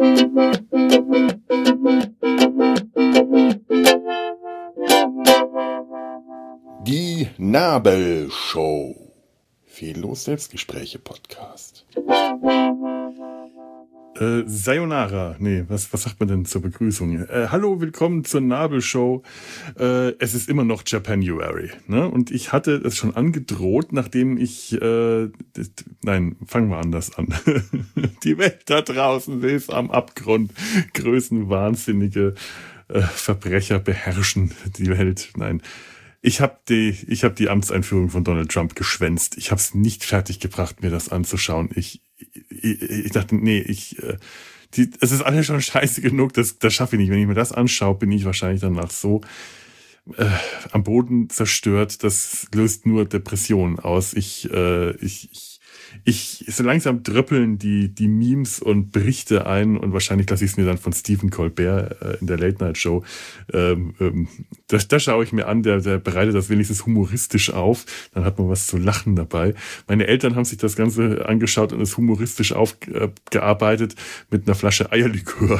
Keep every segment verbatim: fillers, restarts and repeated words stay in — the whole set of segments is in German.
Die Nabelshow. Fehllos Selbstgespräche-Podcast. Äh, Sayonara. Nee, was, was sagt man denn zur Begrüßung? Äh, hallo, willkommen zur Nabelshow. Äh, es ist immer noch Japanuary, ne? Und ich hatte es schon angedroht, nachdem ich, äh, das, nein, fangen wir anders an. Die Welt da draußen ist am Abgrund. Größenwahnsinnige äh, Verbrecher beherrschen die Welt. Nein. Ich habe die, ich habe die Amtseinführung von Donald Trump geschwänzt. Ich habe es nicht fertiggebracht, mir das anzuschauen. Ich, ich, ich dachte, nee, ich, äh, die, es ist alles schon scheiße genug. Das, das schaffe ich nicht. Wenn ich mir das anschaue, bin ich wahrscheinlich danach so äh, am Boden zerstört. Das löst nur Depressionen aus. Ich, äh, ich, ich Ich, so langsam dröppeln die, die Memes und Berichte ein und wahrscheinlich lasse ich es mir dann von Stephen Colbert äh, in der Late-Night-Show. Ähm, ähm, das, das schaue ich mir an, der, der bereitet das wenigstens humoristisch auf. Dann hat man was zu lachen dabei. Meine Eltern haben sich das Ganze angeschaut und es humoristisch aufgearbeitet mit einer Flasche Eierlikör.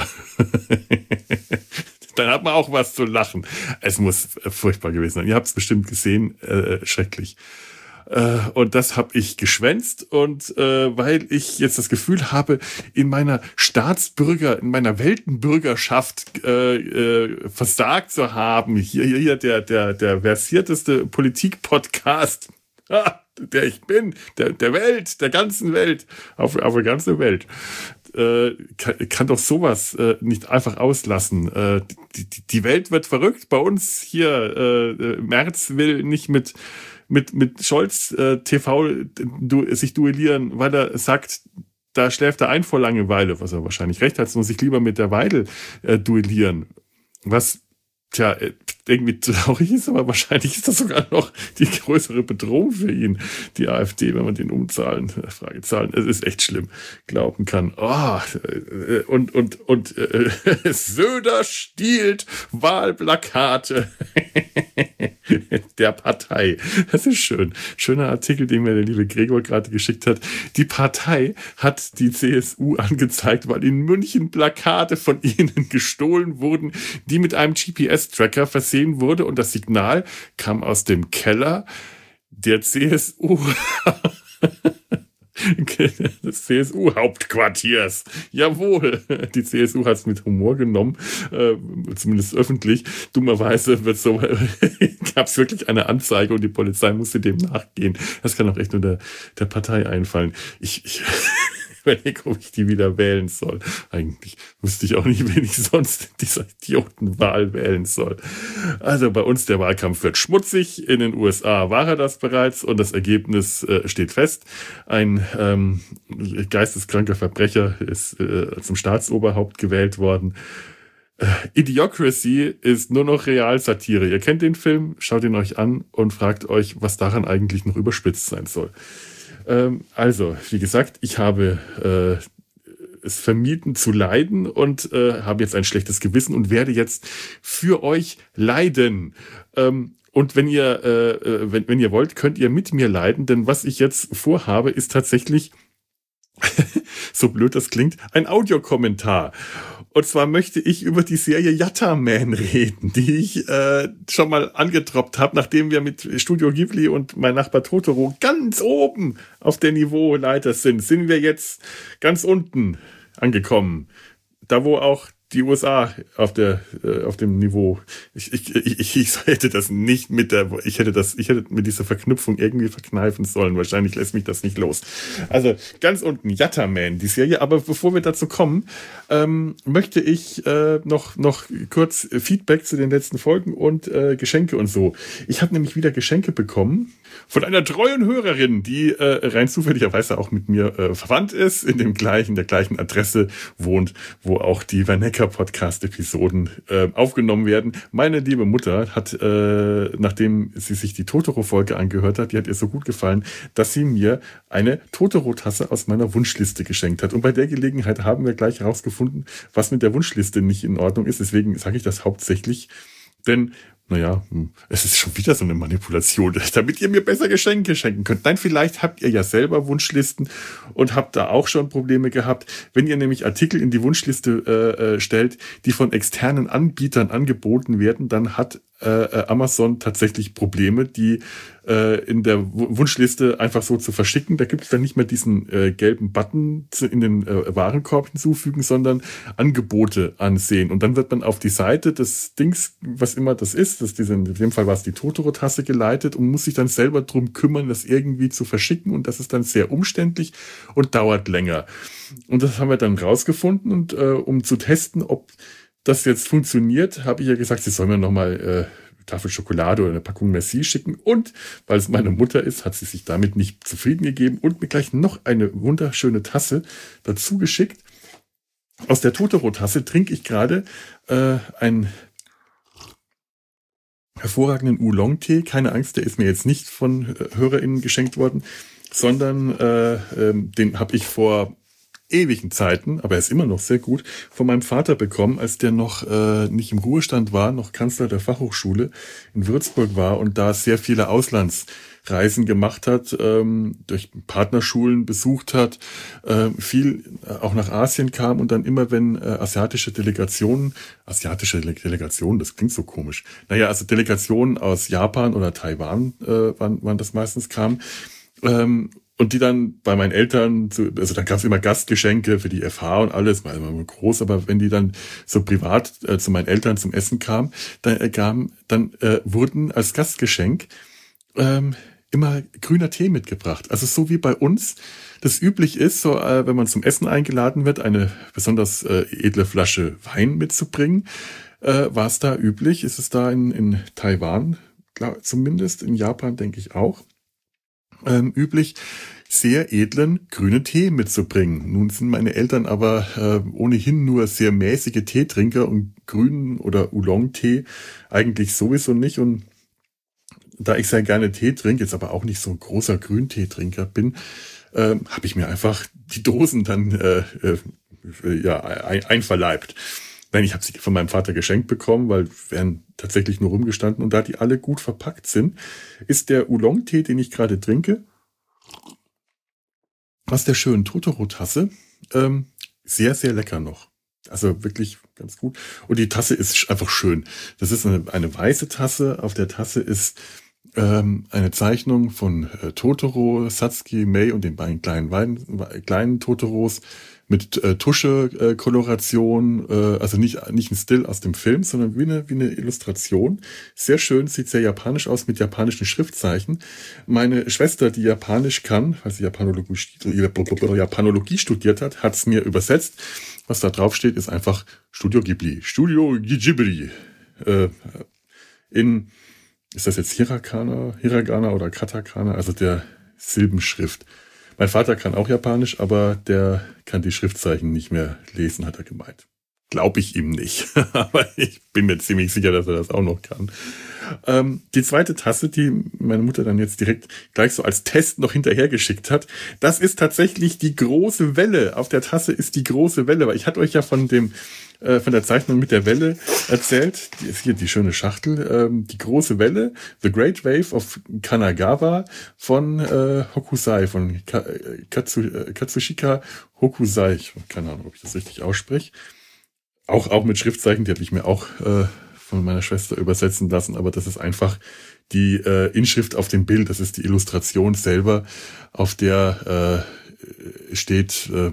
Dann hat man auch was zu lachen. Es muss furchtbar gewesen sein. Ihr habt es bestimmt gesehen. Äh, schrecklich. Und das habe ich geschwänzt und äh, weil ich jetzt das Gefühl habe, in meiner Staatsbürger, in meiner Weltenbürgerschaft äh, äh, versagt zu haben, hier, hier, hier der, der, der versierteste Politik-Podcast, der ich bin, der, der Welt, der ganzen Welt, auf, auf der ganzen Welt. Äh, kann, kann doch sowas äh, nicht einfach auslassen. Äh, die, die, die Welt wird verrückt. Bei uns hier, äh, Merz will nicht mit mit mit Scholz äh, T V du, sich duellieren, weil er sagt, da schläft er ein vor Langeweile, was er wahrscheinlich recht hat, sondern sich lieber mit der Weidel äh, duellieren. Was, tja, irgendwie traurig ist, aber wahrscheinlich ist das sogar noch die größere Bedrohung für ihn, die AfD, wenn man den umzahlen, Fragezahlen. Es ist echt schlimm, glauben kann. Oh, und, und, und äh, Söder stiehlt Wahlplakate der Partei. Das ist schön. Schöner Artikel, den mir der liebe Gregor gerade geschickt hat. Die Partei hat die C S U angezeigt, weil in München Plakate von ihnen gestohlen wurden, die mit einem G P S-Tracker versehen wurde und das Signal kam aus dem Keller der C S U. Des C S U-Hauptquartiers. Jawohl, die C S U hat es mit Humor genommen, äh, zumindest öffentlich. Dummerweise wird so, gab es wirklich eine Anzeige und die Polizei musste dem nachgehen. Das kann auch echt nur der, der Partei einfallen. Ich, ich überlege, ob ich die wieder wählen soll. Eigentlich wüsste ich auch nicht, wen ich sonst in dieser Idiotenwahl wählen soll. Also bei uns der Wahlkampf wird schmutzig. In den U S A war er das bereits und das Ergebnis äh, steht fest. Ein ähm, geisteskranker Verbrecher ist äh, zum Staatsoberhaupt gewählt worden. Äh, Idiocracy ist nur noch Realsatire. Ihr kennt den Film, schaut ihn euch an und fragt euch, was daran eigentlich noch überspitzt sein soll. Also, wie gesagt, ich habe äh, es vermieden zu leiden und äh, habe jetzt ein schlechtes Gewissen und werde jetzt für euch leiden. Ähm, und wenn ihr, äh, wenn, wenn ihr wollt, könnt ihr mit mir leiden, denn was ich jetzt vorhabe, ist tatsächlich, so blöd das klingt, ein Audiokommentar. Und zwar möchte ich über die Serie Yatterman reden, die ich äh, schon mal angetroppt habe, nachdem wir mit Studio Ghibli und mein Nachbar Totoro ganz oben auf der Niveauleiter sind, sind wir jetzt ganz unten angekommen. Da, wo auch die U S A auf der äh, auf dem Niveau. Ich, ich, ich, ich hätte das nicht mit der, ich hätte das, ich hätte mit dieser Verknüpfung irgendwie verkneifen sollen. Wahrscheinlich lässt mich das nicht los. Also ganz unten Yatterman, die Serie. Aber bevor wir dazu kommen, ähm, möchte ich äh, noch noch kurz Feedback zu den letzten Folgen und äh, Geschenke und so. Ich habe nämlich wieder Geschenke bekommen von einer treuen Hörerin, die äh, rein zufälligerweise auch mit mir äh, verwandt ist, in dem gleichen, der gleichen Adresse wohnt, wo auch die Vanecker-Podcast-Episoden äh, aufgenommen werden. Meine liebe Mutter hat, äh, nachdem sie sich die Totoro-Folge angehört hat, die hat ihr so gut gefallen, dass sie mir eine Totoro-Tasse aus meiner Wunschliste geschenkt hat. Und bei der Gelegenheit haben wir gleich herausgefunden, was mit der Wunschliste nicht in Ordnung ist. Deswegen sage ich das hauptsächlich, denn naja, es ist schon wieder so eine Manipulation, damit ihr mir besser Geschenke schenken könnt. Nein, vielleicht habt ihr ja selber Wunschlisten und habt da auch schon Probleme gehabt. Wenn ihr nämlich Artikel in die Wunschliste äh, stellt, die von externen Anbietern angeboten werden, dann hat äh, Amazon tatsächlich Probleme, die äh, in der W- Wunschliste einfach so zu verschicken. Da gibt es dann nicht mehr diesen äh, gelben Button zu, in den äh, Warenkorb hinzufügen, sondern Angebote ansehen. Und dann wird man auf die Seite des Dings, was immer das ist, das diese, in dem Fall war es die Totoro-Tasse, geleitet und muss sich dann selber drum kümmern, das irgendwie zu verschicken. Und das ist dann sehr umständlich und dauert länger. Und das haben wir dann rausgefunden. Und äh, um zu testen, ob das jetzt funktioniert, habe ich ja gesagt, sie soll mir nochmal äh, Tafel Schokolade oder eine Packung Merci schicken. Und weil es meine Mutter ist, hat sie sich damit nicht zufrieden gegeben und mir gleich noch eine wunderschöne Tasse dazu geschickt. Aus der Totoro-Tasse trinke ich gerade äh, einen hervorragenden Oolong-Tee. Keine Angst, der ist mir jetzt nicht von äh, HörerInnen geschenkt worden, sondern äh, äh, den habe ich vor ewigen Zeiten, aber er ist immer noch sehr gut, von meinem Vater bekommen, als der noch äh, nicht im Ruhestand war, noch Kanzler der Fachhochschule in Würzburg war und da sehr viele Auslandsreisen gemacht hat, ähm, durch Partnerschulen besucht hat, äh, viel äh, auch nach Asien kam und dann immer, wenn äh, asiatische Delegationen, asiatische Delegationen, das klingt so komisch, naja, also Delegationen aus Japan oder Taiwan äh, waren, waren das meistens kamen, ähm, und die dann bei meinen Eltern, zu, also dann gab es immer Gastgeschenke für die F H und alles, war immer groß, aber wenn die dann so privat äh, zu meinen Eltern zum Essen kamen, dann, äh, kamen, dann äh, wurden als Gastgeschenk ähm, immer grüner Tee mitgebracht. Also so wie bei uns das üblich ist, so äh, wenn man zum Essen eingeladen wird, eine besonders äh, edle Flasche Wein mitzubringen, äh, war es da üblich, ist es da in, in Taiwan, klar, zumindest, in Japan denke ich auch, Ähm, üblich, sehr edlen grünen Tee mitzubringen. Nun sind meine Eltern aber äh, ohnehin nur sehr mäßige Teetrinker und grünen oder Oolong-Tee eigentlich sowieso nicht. Und da ich sehr gerne Tee trinke, jetzt aber auch nicht so ein großer Grünteetrinker bin, äh, habe ich mir einfach die Dosen dann äh, äh, ja, ein, einverleibt. Nein, ich habe sie von meinem Vater geschenkt bekommen, weil wären tatsächlich nur rumgestanden. Und da die alle gut verpackt sind, ist der Oolong-Tee, den ich gerade trinke, aus der schönen Totoro-Tasse, ähm, sehr, sehr lecker noch. Also wirklich ganz gut. Und die Tasse ist einfach schön. Das ist eine, eine weiße Tasse. Auf der Tasse ist ähm, eine Zeichnung von äh, Totoro, Satsuki, Mei und den beiden kleinen, Wein, kleinen Totoros mit äh, Tusche-Koloration, äh, also nicht nicht ein Still aus dem Film, sondern wie eine wie eine Illustration. Sehr schön, sieht sehr japanisch aus mit japanischen Schriftzeichen. Meine Schwester, die Japanisch kann, weil sie Japanologie, Japanologie studiert hat, hat es mir übersetzt. Was da drauf steht, ist einfach Studio Ghibli. Studio Ghibli. Äh, in, ist das jetzt Hiragana, Hiragana oder Katakana, also der Silbenschrift. Mein Vater kann auch Japanisch, aber der kann die Schriftzeichen nicht mehr lesen, hat er gemeint. Glaube ich ihm nicht, aber ich bin mir ziemlich sicher, dass er das auch noch kann. Ähm, die zweite Tasse, die meine Mutter dann jetzt direkt gleich so als Test noch hinterhergeschickt hat, das ist tatsächlich die große Welle. Auf der Tasse ist die große Welle, weil ich hatte euch ja von dem äh, von der Zeichnung mit der Welle erzählt. Die ist hier die schöne Schachtel. Ähm, die große Welle, The Great Wave of Kanagawa von äh, Hokusai, von Ka Katsu Katsushika Hokusai. Ich habe keine Ahnung, ob ich das richtig ausspreche. Auch, auch mit Schriftzeichen, die hatte ich mir auch äh, von meiner Schwester übersetzen lassen, aber das ist einfach die äh, Inschrift auf dem Bild, das ist die Illustration selber, auf der äh, steht, äh,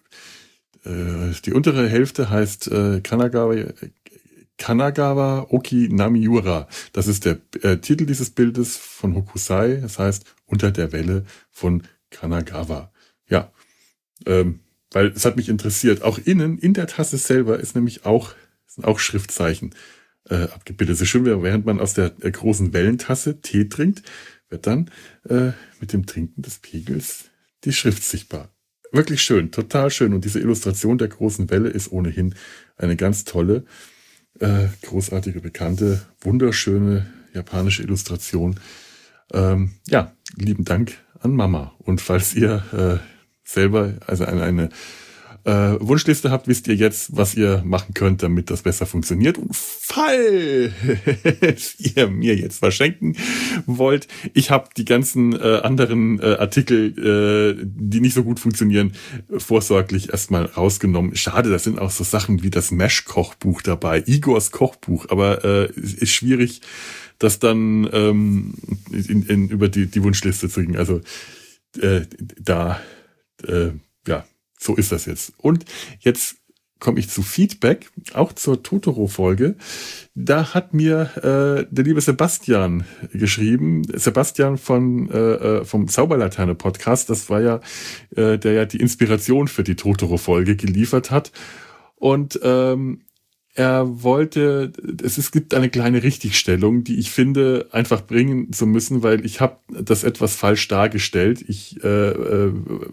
äh, die untere Hälfte heißt äh, Kanagawa, Kanagawa Oki Namiura. Das ist der äh, Titel dieses Bildes von Hokusai, das heißt Unter der Welle von Kanagawa. Ja, ähm, weil es hat mich interessiert. Auch innen, in der Tasse selber, ist nämlich auch, sind auch Schriftzeichen äh, abgebildet. Es ist schön, während man aus der, der großen Wellentasse Tee trinkt, wird dann äh, mit dem Trinken des Pegels die Schrift sichtbar. Wirklich schön, total schön. Und diese Illustration der großen Welle ist ohnehin eine ganz tolle, äh, großartige, bekannte, wunderschöne japanische Illustration. Ähm, ja, lieben Dank an Mama. Und falls ihr äh, selber, also eine, eine äh, Wunschliste habt, wisst ihr jetzt, was ihr machen könnt, damit das besser funktioniert. Und falls ihr mir jetzt was schenken wollt, ich habe die ganzen äh, anderen äh, Artikel, äh, die nicht so gut funktionieren, vorsorglich erstmal rausgenommen. Schade, das sind auch so Sachen wie das Mesh-Kochbuch dabei, Igors Kochbuch, aber äh, ist schwierig, das dann ähm, in, in, über die, die Wunschliste zu kriegen. Also äh, da, äh, ja, so ist das jetzt. Und jetzt komme ich zu Feedback, auch zur Totoro-Folge. Da hat mir äh, der liebe Sebastian geschrieben, Sebastian von äh, vom Zauberlaterne-Podcast, das war ja, äh, der ja die Inspiration für die Totoro-Folge geliefert hat. Und ähm, er wollte, es, es gibt eine kleine Richtigstellung, die ich finde, einfach bringen zu müssen, weil ich habe das etwas falsch dargestellt. Ich äh, äh,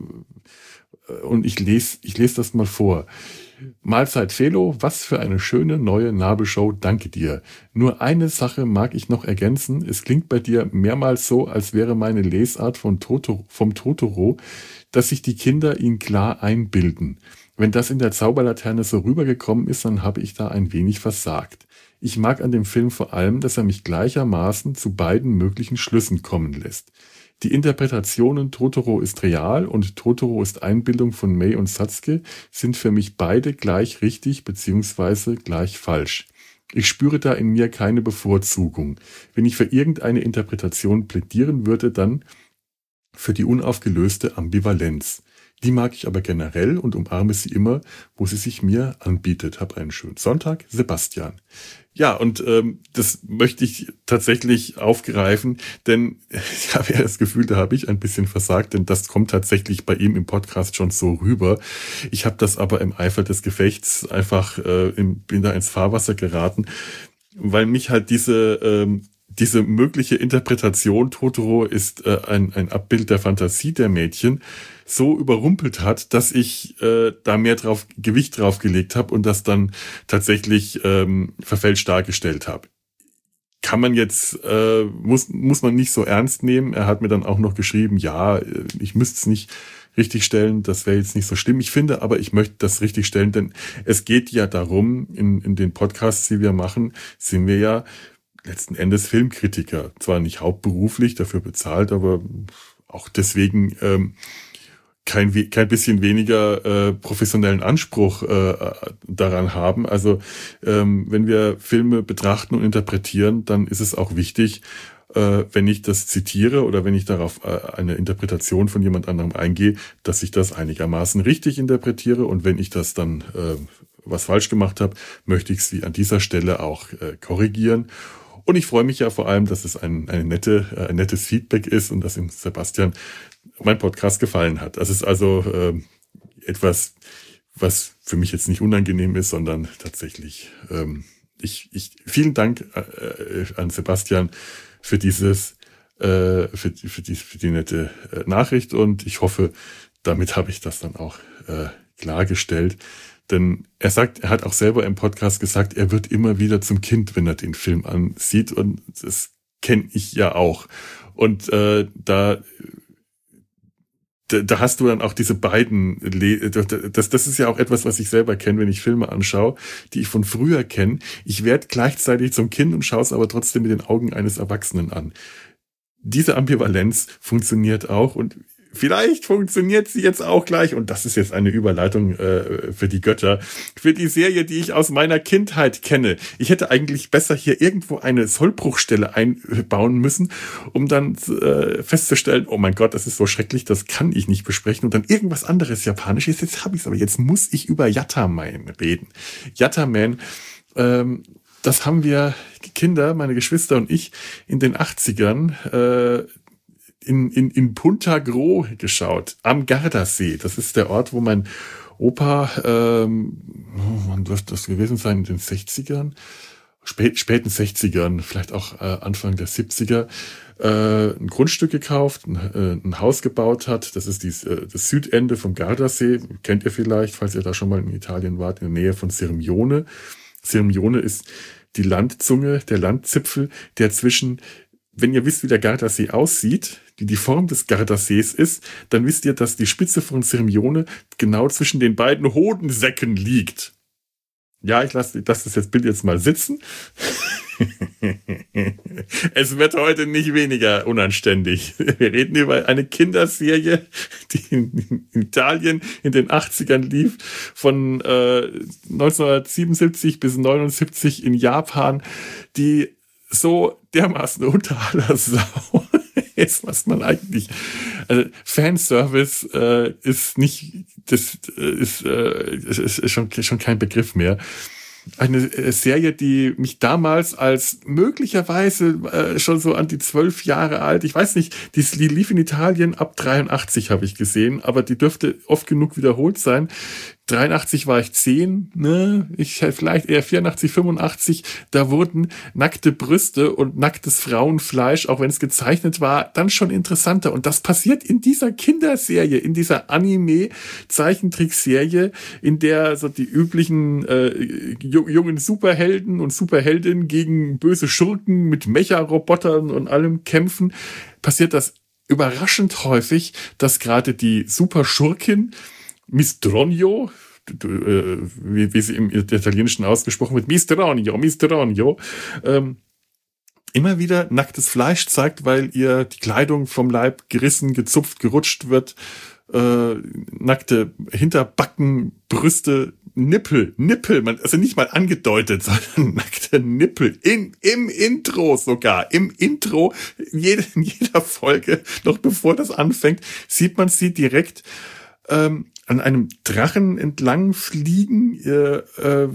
und ich lese, ich lese das mal vor. Mahlzeit Felo, was für eine schöne neue Nabelshow, danke dir. Nur eine Sache mag ich noch ergänzen. Es klingt bei dir mehrmals so, als wäre meine Lesart von Totoro, vom Totoro, dass sich die Kinder ihn klar einbilden. Wenn das in der Zauberlaterne so rübergekommen ist, dann habe ich da ein wenig versagt. Ich mag an dem Film vor allem, dass er mich gleichermaßen zu beiden möglichen Schlüssen kommen lässt. Die Interpretationen Totoro ist real und Totoro ist Einbildung von Mei und Satsuki sind für mich beide gleich richtig bzw. gleich falsch. Ich spüre da in mir keine Bevorzugung. Wenn ich für irgendeine Interpretation plädieren würde, dann für die unaufgelöste Ambivalenz. Die mag ich aber generell und umarme sie immer, wo sie sich mir anbietet. Hab einen schönen Sonntag, Sebastian. Ja, und ähm, das möchte ich tatsächlich aufgreifen, denn ich habe ja das Gefühl, da habe ich ein bisschen versagt, denn das kommt tatsächlich bei ihm im Podcast schon so rüber. Ich habe das aber im Eifer des Gefechts einfach, äh, im, bin da ins Fahrwasser geraten, weil mich halt diese... Ähm, Diese mögliche Interpretation, Totoro ist äh, ein, ein Abbild der Fantasie der Mädchen, so überrumpelt hat, dass ich äh, da mehr drauf Gewicht drauf gelegt habe und das dann tatsächlich ähm, verfälscht dargestellt habe. Kann man jetzt, äh, muss, muss man nicht so ernst nehmen. Er hat mir dann auch noch geschrieben, ja, ich müsste es nicht richtig stellen, das wäre jetzt nicht so schlimm. Ich finde aber, ich möchte das richtig stellen, denn es geht ja darum, in, in den Podcasts, die wir machen, sind wir ja letzten Endes Filmkritiker. Zwar nicht hauptberuflich, dafür bezahlt, aber auch deswegen ähm, kein, kein bisschen weniger äh, professionellen Anspruch äh, daran haben. Also ähm, wenn wir Filme betrachten und interpretieren, dann ist es auch wichtig, äh, wenn ich das zitiere oder wenn ich darauf äh, eine Interpretation von jemand anderem eingehe, dass ich das einigermaßen richtig interpretiere. Und wenn ich das dann äh, was falsch gemacht habe, möchte ich sie an dieser Stelle auch äh, korrigieren. Und ich freue mich ja vor allem, dass es ein, eine nette, äh, ein nettes Feedback ist und dass ihm Sebastian mein Podcast gefallen hat. Das ist also äh, etwas, was für mich jetzt nicht unangenehm ist, sondern tatsächlich, ähm, ich, ich, vielen Dank äh, an Sebastian für dieses, äh, für, für, die, für die nette äh, Nachricht und ich hoffe, damit habe ich das dann auch äh, klargestellt. Denn er sagt, er hat auch selber im Podcast gesagt, er wird immer wieder zum Kind, wenn er den Film ansieht. Und das kenne ich ja auch. Und äh, da, da, da hast du dann auch diese beiden, Le- das, das ist ja auch etwas, was ich selber kenne, wenn ich Filme anschaue, die ich von früher kenne. Ich werde gleichzeitig zum Kind und schaue es aber trotzdem mit den Augen eines Erwachsenen an. Diese Ambivalenz funktioniert auch und vielleicht funktioniert sie jetzt auch gleich, und das ist jetzt eine Überleitung äh, für die Götter, für die Serie, die ich aus meiner Kindheit kenne. Ich hätte eigentlich besser hier irgendwo eine Sollbruchstelle einbauen müssen, um dann äh, festzustellen, oh mein Gott, das ist so schrecklich, das kann ich nicht besprechen, und dann irgendwas anderes Japanisches. Jetzt habe ich es, aber jetzt muss ich über Yatterman reden. Yatterman, ähm, das haben wir Kinder, meine Geschwister und ich, in den achtzigern äh, in, in, in Punta Gro geschaut, am Gardasee. Das ist der Ort, wo mein Opa, ähm, wann dürfte das gewesen sein, in den sechzigern, spät, späten sechzigern, vielleicht auch äh, Anfang der siebziger, äh, ein Grundstück gekauft, ein, äh, ein Haus gebaut hat. Das ist dies, äh, das Südende vom Gardasee. Kennt ihr vielleicht, falls ihr da schon mal in Italien wart, in der Nähe von Sirmione. Sirmione ist die Landzunge, der Landzipfel, der zwischen, wenn ihr wisst, wie der Gardasee aussieht, die die Form des Gardasees ist, dann wisst ihr, dass die Spitze von Sirmione genau zwischen den beiden Hodensäcken liegt. Ja, ich lasse lass das jetzt Bild jetzt mal sitzen. Es wird heute nicht weniger unanständig. Wir reden über eine Kinderserie, die in Italien in den achtzigern lief, von äh, neunzehnhundertsiebenundsiebzig bis neunundsiebzig in Japan, die so dermaßen unter aller Sau ist, was man eigentlich, also Fanservice äh, ist nicht, das äh, ist, äh, ist schon, schon kein Begriff mehr. Eine Serie, die mich damals als möglicherweise äh, schon so an die zwölf Jahre alt, ich weiß nicht, die, die lief in Italien ab dreiundachtzig, habe ich gesehen, aber die dürfte oft genug wiederholt sein. dreiundachtzig war ich zehn, ne, ich vielleicht eher vierundachtzig, fünfundachtzig, da wurden nackte Brüste und nacktes Frauenfleisch, auch wenn es gezeichnet war, dann schon interessanter. Und das passiert in dieser Kinderserie, in dieser Anime-Zeichentrickserie, in der so die üblichen äh, jungen Superhelden und Superheldinnen gegen böse Schurken mit Mecha-Robotern und allem kämpfen, passiert das überraschend häufig, dass gerade die Superschurkin Mistronio, wie, wie sie im Italienischen ausgesprochen wird, Mistronio, Mistronio, ähm, immer wieder nacktes Fleisch zeigt, weil ihr die Kleidung vom Leib gerissen, gezupft, gerutscht wird, äh, nackte Hinterbacken, Brüste, Nippel, Nippel, man, also nicht mal angedeutet, sondern nackte Nippel, in, im Intro sogar, im Intro, jede, in jeder Folge, noch bevor das anfängt, sieht man sie direkt ähm, an einem Drachen entlang fliegen, äh, äh,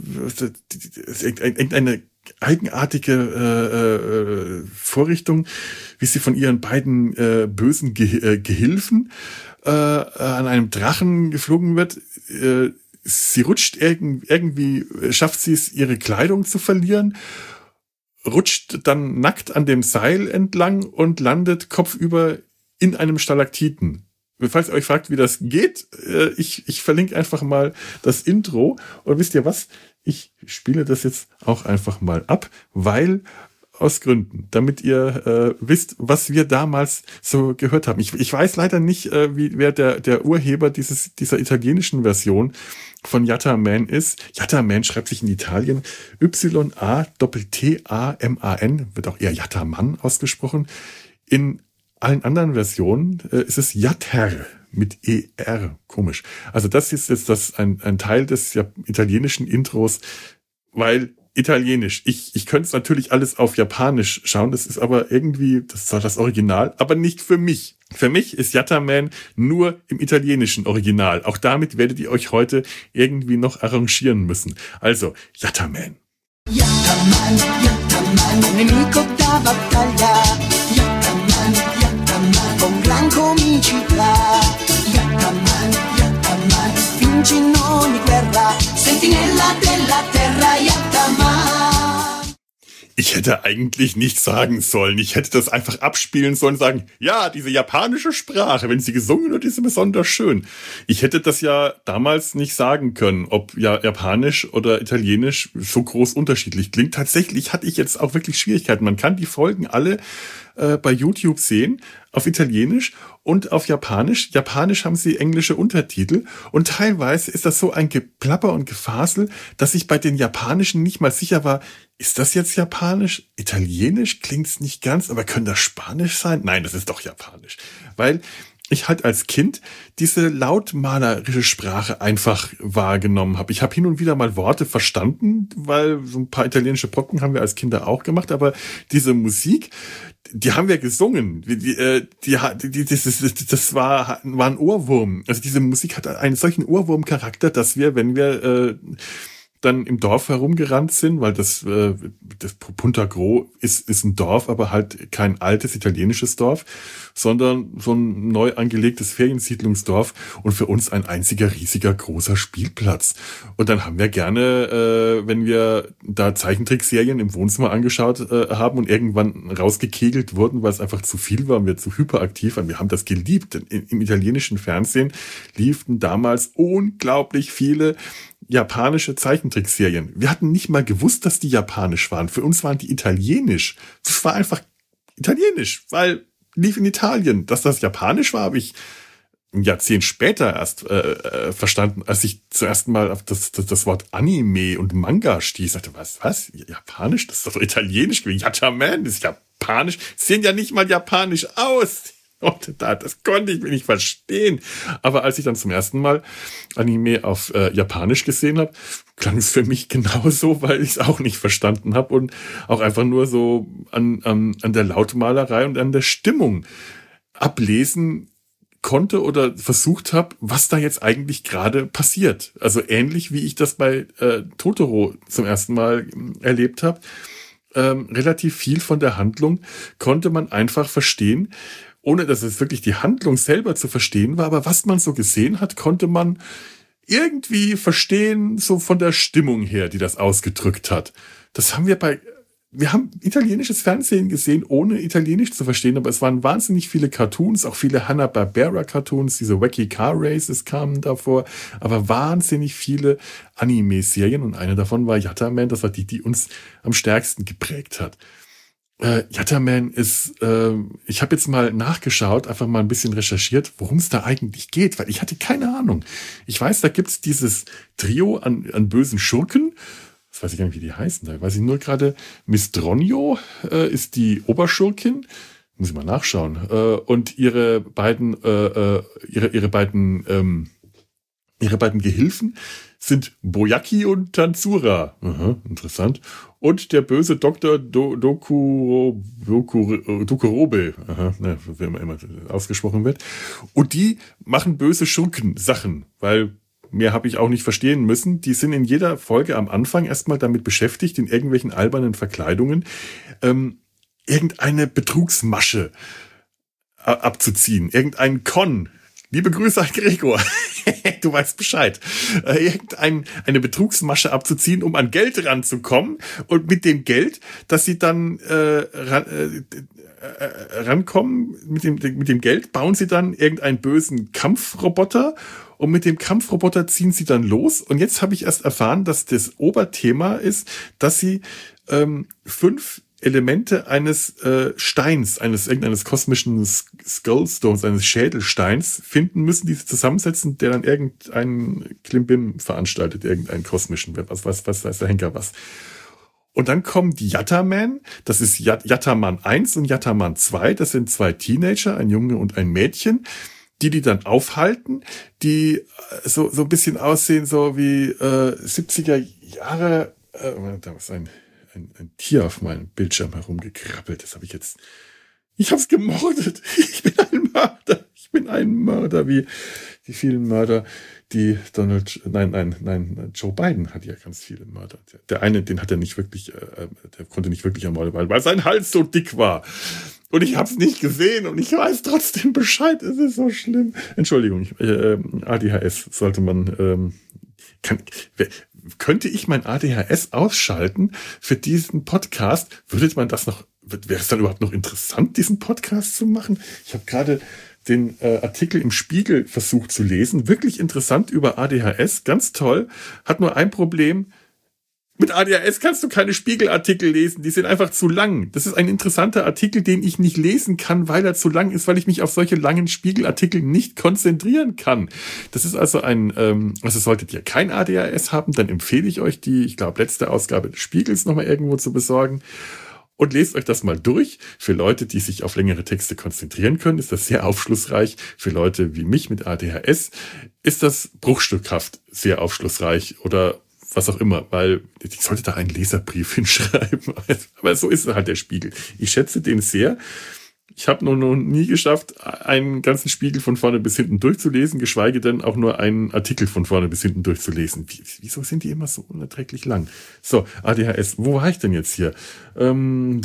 irgendeine eigenartige äh, äh, Vorrichtung, wie sie von ihren beiden äh, bösen Ge- äh, Gehilfen äh, an einem Drachen geflogen wird. Äh, sie rutscht irg- irgendwie, schafft sie es, ihre Kleidung zu verlieren, rutscht dann nackt an dem Seil entlang und landet kopfüber in einem Stalaktiten. Falls ihr euch fragt, wie das geht, ich, ich verlinke einfach mal das Intro. Und wisst ihr was? Ich spiele das jetzt auch einfach mal ab, weil aus Gründen, damit ihr äh, wisst, was wir damals so gehört haben. Ich, ich weiß leider nicht, äh, wie wer der, der Urheber dieses, dieser italienischen Version von Yatta Man ist. Yatta Man schreibt sich in Italien Y A T T A M A N, wird auch eher Yatta Mann ausgesprochen. In allen anderen Versionen äh, ist es Yatter mit E R. Komisch. Also das ist jetzt das ein, ein Teil des ja, italienischen Intros, weil Italienisch. Ich, ich könnte es natürlich alles auf Japanisch schauen, das ist aber irgendwie, das ist zwar das Original, aber nicht für mich. Für mich ist Yatta Man nur im italienischen Original. Auch damit werdet ihr euch heute irgendwie noch arrangieren müssen. Also, Yatta Man. Yatta Man, Yatta Man, nemico da battaglia. Yatta Man, Yatta Man, con gran comicità. Yatta Man, Yatta Man, vinci in ogni guerra. Sentinella della terra, Yatta Man. Ich hätte eigentlich nichts sagen sollen. Ich hätte das einfach abspielen sollen und sagen, ja, diese japanische Sprache, wenn sie gesungen wird, ist sie besonders schön. Ich hätte das ja damals nicht sagen können, ob ja Japanisch oder Italienisch so groß unterschiedlich klingt. Tatsächlich hatte ich jetzt auch wirklich Schwierigkeiten. Man kann die Folgen alle äh, bei YouTube sehen, auf Italienisch und auf Japanisch. Japanisch haben sie englische Untertitel und teilweise ist das so ein Geplapper und Gefasel, dass ich bei den Japanischen nicht mal sicher war, ist das jetzt Japanisch? Italienisch klingt's nicht ganz, aber könnte das Spanisch sein? Nein, das ist doch Japanisch. Weil ich halt als Kind diese lautmalerische Sprache einfach wahrgenommen habe. Ich habe hin und wieder mal Worte verstanden, weil so ein paar italienische Brocken haben wir als Kinder auch gemacht, aber diese Musik, die haben wir gesungen. Die, die, die, die, das, das, das war, war ein Ohrwurm. Also diese Musik hat einen solchen Ohrwurmcharakter, dass wir, wenn wir äh, dann im Dorf herumgerannt sind, weil das, äh, das Punta Gro ist, ist ein Dorf, aber halt kein altes italienisches Dorf, sondern so ein neu angelegtes Feriensiedlungsdorf und für uns ein einziger riesiger großer Spielplatz. Und dann haben wir gerne, äh, wenn wir da Zeichentrickserien im Wohnzimmer angeschaut äh, haben und irgendwann rausgekegelt wurden, weil es einfach zu viel war und wir zu hyperaktiv waren. Wir haben das geliebt. Im, im italienischen Fernsehen liefen damals unglaublich viele japanische Zeichentrickserien. Wir hatten nicht mal gewusst, dass die japanisch waren. Für uns waren die italienisch. Das war einfach italienisch, weil lief in Italien. Dass das japanisch war, habe ich ein Jahrzehnt später erst äh, äh, verstanden, als ich zuerst mal auf das, das, das Wort Anime und Manga stieß. Ich sagte, was, was? Japanisch? Das ist doch italienisch. Yataman, das ist japanisch. Sehen ja nicht mal japanisch aus. Und da, das konnte ich mir nicht verstehen. Aber als ich dann zum ersten Mal Anime auf äh, Japanisch gesehen habe, klang es für mich genauso, weil ich es auch nicht verstanden habe und auch einfach nur so an, an, an der Lautmalerei und an der Stimmung ablesen konnte oder versucht habe, was da jetzt eigentlich gerade passiert. Also ähnlich wie ich das bei äh, Totoro zum ersten Mal erlebt habe. Ähm, relativ viel von der Handlung konnte man einfach verstehen, ohne dass es wirklich die Handlung selber zu verstehen war. Aber was man so gesehen hat, konnte man irgendwie verstehen, so von der Stimmung her, die das ausgedrückt hat. Das haben wir bei... Wir haben italienisches Fernsehen gesehen, ohne Italienisch zu verstehen, aber es waren wahnsinnig viele Cartoons, auch viele Hanna-Barbera-Cartoons, diese Wacky Car Races kamen davor, aber wahnsinnig viele Anime-Serien und eine davon war Yataman, das war die, die uns am stärksten geprägt hat. Äh, Yataman ist, äh, ich habe jetzt mal nachgeschaut, einfach mal ein bisschen recherchiert, worum es da eigentlich geht, weil ich hatte keine Ahnung. Ich weiß, da gibt's dieses Trio an, an bösen Schurken. Das weiß ich gar nicht, wie die heißen. Da weiß ich nur gerade, Miss Dronjo äh, ist die Oberschurkin. Muss ich mal nachschauen. Äh, und ihre beiden, äh, äh, ihre, ihre beiden, ähm, ihre beiden Gehilfen sind Boyaki und Tanzura. Aha, interessant. Und der böse Doktor Do, Doku, Doku, Dokurobe. Aha, ne, wie immer, immer ausgesprochen wird. Und die machen böse Schurken-Sachen, weil mehr habe ich auch nicht verstehen müssen. Die sind in jeder Folge am Anfang erstmal damit beschäftigt, in irgendwelchen albernen Verkleidungen ähm, irgendeine Betrugsmasche äh, abzuziehen. Irgendein Con. Liebe Grüße an Gregor. Du weißt Bescheid. Äh, irgendeine eine Betrugsmasche abzuziehen, um an Geld ranzukommen. Und mit dem Geld, dass sie dann äh, ran, äh, äh, rankommen, mit dem, mit dem Geld bauen sie dann irgendeinen bösen Kampfroboter. Und mit dem Kampfroboter ziehen sie dann los. Und jetzt habe ich erst erfahren, dass das Oberthema ist, dass sie ähm, fünf Elemente eines äh, Steins, eines irgendeines kosmischen Skullstones, eines Schädelsteins finden müssen, die sie zusammensetzen, der dann irgendeinen Klimbim veranstaltet, irgendeinen kosmischen, was, was, was weiß der Henker was. Und dann kommen die Yataman, das ist Yataman eins und Yataman zwei, das sind zwei Teenager, ein Junge und ein Mädchen, die die dann aufhalten, die so so ein bisschen aussehen so wie äh, siebziger Jahre. Äh, da ist ein, ein ein Tier auf meinem Bildschirm herumgekrabbelt. Das habe ich jetzt. Ich habe es gemordet. Ich bin ein Mörder. Ich bin ein Mörder, wie die vielen Mörder, die Donald. Nein, nein, nein. Joe Biden hat ja ganz viele Mörder. Der eine, den hat er nicht wirklich. Äh, der konnte nicht wirklich ermorden, weil, weil sein Hals so dick war. Und ich habe es nicht gesehen und ich weiß trotzdem Bescheid. Es ist so schlimm. Entschuldigung, äh, A D H S sollte man... Ähm, kann, könnte ich mein A D H S ausschalten für diesen Podcast? Würde man das noch... Wäre es dann überhaupt noch interessant, diesen Podcast zu machen? Ich habe gerade den äh, Artikel im Spiegel versucht zu lesen. Wirklich interessant über A D H S. Ganz toll. Hat nur ein Problem... Mit A D H S kannst du keine Spiegelartikel lesen, die sind einfach zu lang. Das ist ein interessanter Artikel, den ich nicht lesen kann, weil er zu lang ist, weil ich mich auf solche langen Spiegelartikel nicht konzentrieren kann. Das ist also ein, ähm, also solltet ihr kein A D H S haben, dann empfehle ich euch die, ich glaube, letzte Ausgabe des Spiegels nochmal irgendwo zu besorgen. Und lest euch das mal durch. Für Leute, die sich auf längere Texte konzentrieren können, ist das sehr aufschlussreich. Für Leute wie mich mit A D H S ist das bruchstückhaft sehr aufschlussreich oder was auch immer, weil ich sollte da einen Leserbrief hinschreiben. Aber so ist halt der Spiegel. Ich schätze den sehr. Ich habe noch, noch nie geschafft, einen ganzen Spiegel von vorne bis hinten durchzulesen, geschweige denn auch nur einen Artikel von vorne bis hinten durchzulesen. Wie, wieso sind die immer so unerträglich lang? So, A D H S, wo war ich denn jetzt hier? Ähm,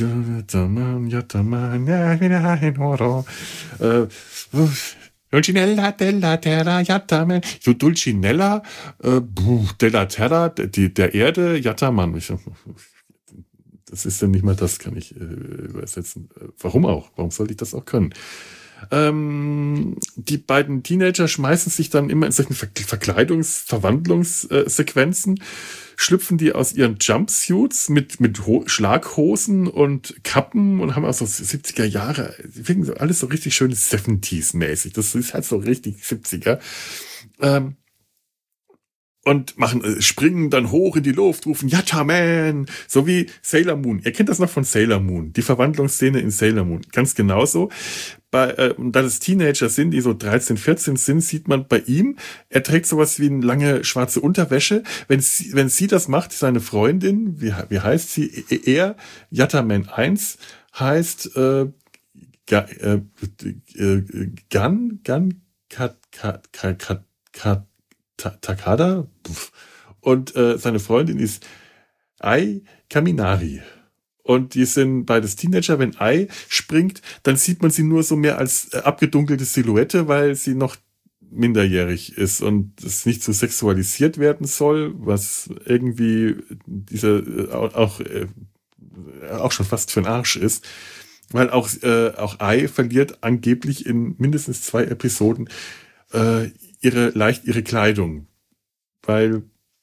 äh, Dulcinella della Terra, Yataman. So Dulcinella äh, della Terra, die, der Erde, Yataman. Das ist ja nicht mal das, kann ich äh, übersetzen. Warum auch? Warum sollte ich das auch können? Ähm, die beiden Teenager schmeißen sich dann immer in solchen Ver- Verkleidungs-, Verwandlungssequenzen schlüpfen die aus ihren Jumpsuits mit, mit Ho- Schlaghosen und Kappen und haben auch so siebziger Jahre, alles so richtig schön siebziger-mäßig. Das ist halt so richtig siebziger. Ähm, und machen, springen dann hoch in die Luft, rufen Yatta Man, so wie Sailor Moon. Ihr kennt das noch von Sailor Moon, die Verwandlungsszene in Sailor Moon. Ganz genauso. Bei, äh, und da das Teenager sind, die so dreizehn, vierzehn sind, sieht man bei ihm, er trägt sowas wie eine lange schwarze Unterwäsche. Wenn sie, wenn sie das macht, seine Freundin, wie, wie heißt sie? Er, Yatta Man eins, heißt äh, Ga, äh, äh, Gan, Gan, Kat, Kat, Kat, Kat, Kat, Takada und äh, seine Freundin ist Ai Kaminari. Und die sind beides Teenager. Wenn Ai springt, dann sieht man sie nur so mehr als äh, abgedunkelte Silhouette, weil sie noch minderjährig ist und es nicht so sexualisiert werden soll, was irgendwie dieser äh, auch äh, auch schon fast für den Arsch ist. Weil auch äh, auch Ai verliert angeblich in mindestens zwei Episoden äh, ihre leicht ihre Kleidung, weil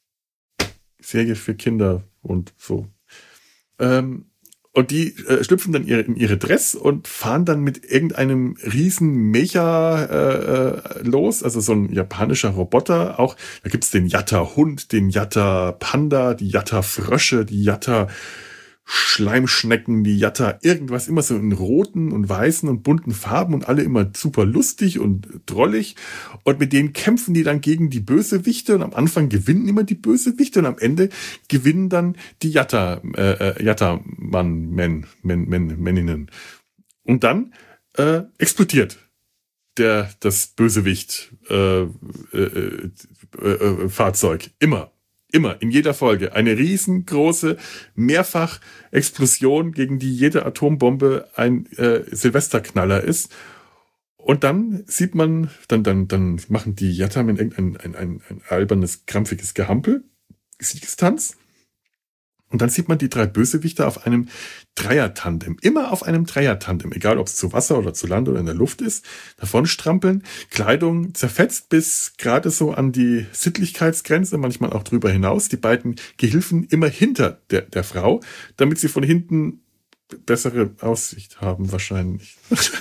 Serie für Kinder und so. Ähm, und die äh, schlüpfen dann ihre, in ihre Dress und fahren dann mit irgendeinem riesen Mecha äh, los, also so ein japanischer Roboter. Auch da gibt's den Yatta-Hund, den Yatta-Panda, die Yatta-Frösche, die Yatta Schleimschnecken, die Yatta, irgendwas immer so in roten und weißen und bunten Farben und alle immer super lustig und drollig. Und mit denen kämpfen die dann gegen die Bösewichte und am Anfang gewinnen immer die Bösewichte und am Ende gewinnen dann die Yatta, äh, Yatta-Mann, Men, Men, Men, Männinnen. Und dann äh, explodiert der, das Bösewicht äh, äh, äh, äh, Fahrzeug. Immer. Immer, in jeder Folge. Eine riesengroße Mehrfach-Explosion, gegen die jede Atombombe ein äh, Silvesterknaller ist. Und dann sieht man, dann, dann, dann machen die Yattamen irgendein ein, ein, ein albernes, krampfiges Gehampel, Siegestanz. Und dann sieht man die drei Bösewichter auf einem Dreier-Tandem. Immer auf einem Dreier-Tandem. Egal, ob es zu Wasser oder zu Land oder in der Luft ist. Davon strampeln. Kleidung zerfetzt bis gerade so an die Sittlichkeitsgrenze. Manchmal auch drüber hinaus. Die beiden Gehilfen immer hinter der, der Frau. Damit sie von hinten bessere Aussicht haben wahrscheinlich.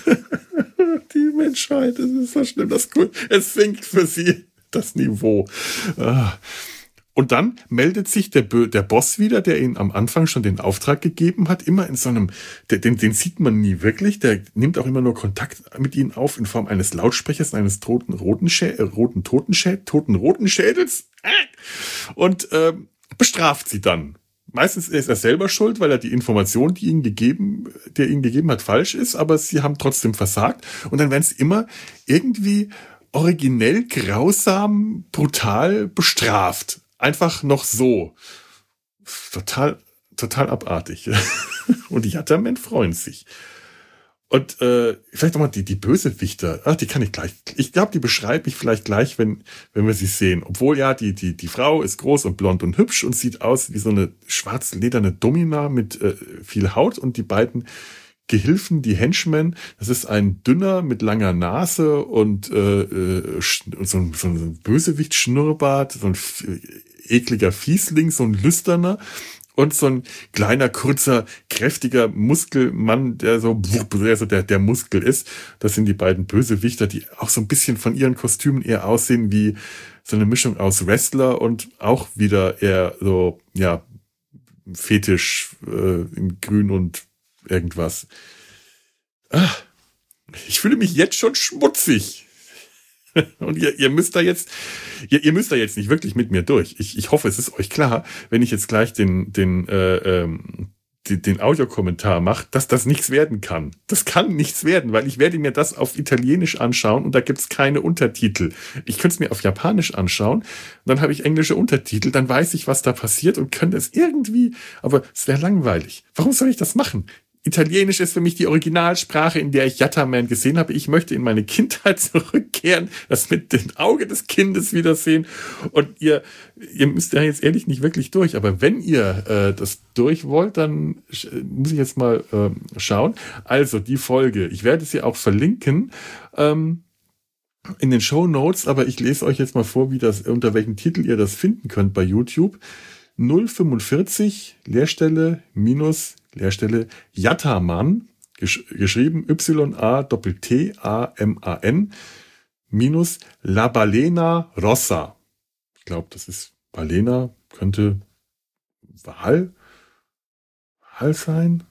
Die Menschheit, das ist so schlimm. Das ist cool. Es sinkt für sie das Niveau. Ah. Und dann meldet sich der, Bö- der Boss wieder, der ihnen am Anfang schon den Auftrag gegeben hat, immer in so einem, der, den, den sieht man nie wirklich, der nimmt auch immer nur Kontakt mit ihnen auf in Form eines Lautsprechers, eines toten roten, Schä- äh, roten toten, Schä- toten roten Schädels und ähm, bestraft sie dann. Meistens ist er selber schuld, weil er die Information, die ihnen gegeben, der ihnen gegeben hat, falsch ist, aber sie haben trotzdem versagt. Und dann werden sie immer irgendwie originell, grausam, brutal bestraft. Einfach noch so. Total, total abartig. Und die Yattamen freuen sich. Und äh, vielleicht nochmal die, die Bösewichter. Ach, die kann ich gleich. Ich glaube, die beschreibe ich vielleicht gleich, wenn, wenn wir sie sehen. Obwohl ja, die, die, die Frau ist groß und blond und hübsch und sieht aus wie so eine schwarz lederne Domina mit äh, viel Haut. Und die beiden Gehilfen, die Henchmen, das ist ein dünner mit langer Nase und äh, äh, so ein, so ein Bösewicht-Schnurrbart, so ein ekliger Fiesling, so ein lüsterner und so ein kleiner, kurzer, kräftiger Muskelmann, der so, also der, der Muskel ist. Das sind die beiden Bösewichter, die auch so ein bisschen von ihren Kostümen eher aussehen wie so eine Mischung aus Wrestler und auch wieder eher so, ja, Fetisch äh, in Grün und irgendwas. Ah, ich fühle mich jetzt schon schmutzig. Und ihr, ihr müsst da jetzt, ihr, ihr müsst da jetzt nicht wirklich mit mir durch. Ich, ich hoffe, es ist euch klar, wenn ich jetzt gleich den, den, äh, ähm, den, den Audiokommentar mache, dass das nichts werden kann. Das kann nichts werden, weil ich werde mir das auf Italienisch anschauen und da gibt's keine Untertitel. Ich könnte es mir auf Japanisch anschauen, und dann habe ich englische Untertitel, dann weiß ich, was da passiert und könnte es irgendwie, aber es wäre langweilig. Warum soll ich das machen? Italienisch ist für mich die Originalsprache, in der ich Yattaman gesehen habe. Ich möchte in meine Kindheit zurückkehren, das mit dem Auge des Kindes wiedersehen. Und ihr, ihr müsst ja jetzt ehrlich nicht wirklich durch. Aber wenn ihr äh, das durch wollt, dann muss ich jetzt mal äh, schauen. Also die Folge, ich werde sie auch verlinken ähm, in den Shownotes, aber ich lese euch jetzt mal vor, wie das, unter welchem Titel ihr das finden könnt bei YouTube. null fünfundvierzig Leerstelle minus Leerstelle Yattaman, gesch- geschrieben Y-A-T-T-A-M-A-N minus La Balena Rossa. Ich glaube, das ist Balena, könnte Wal, Wal sein.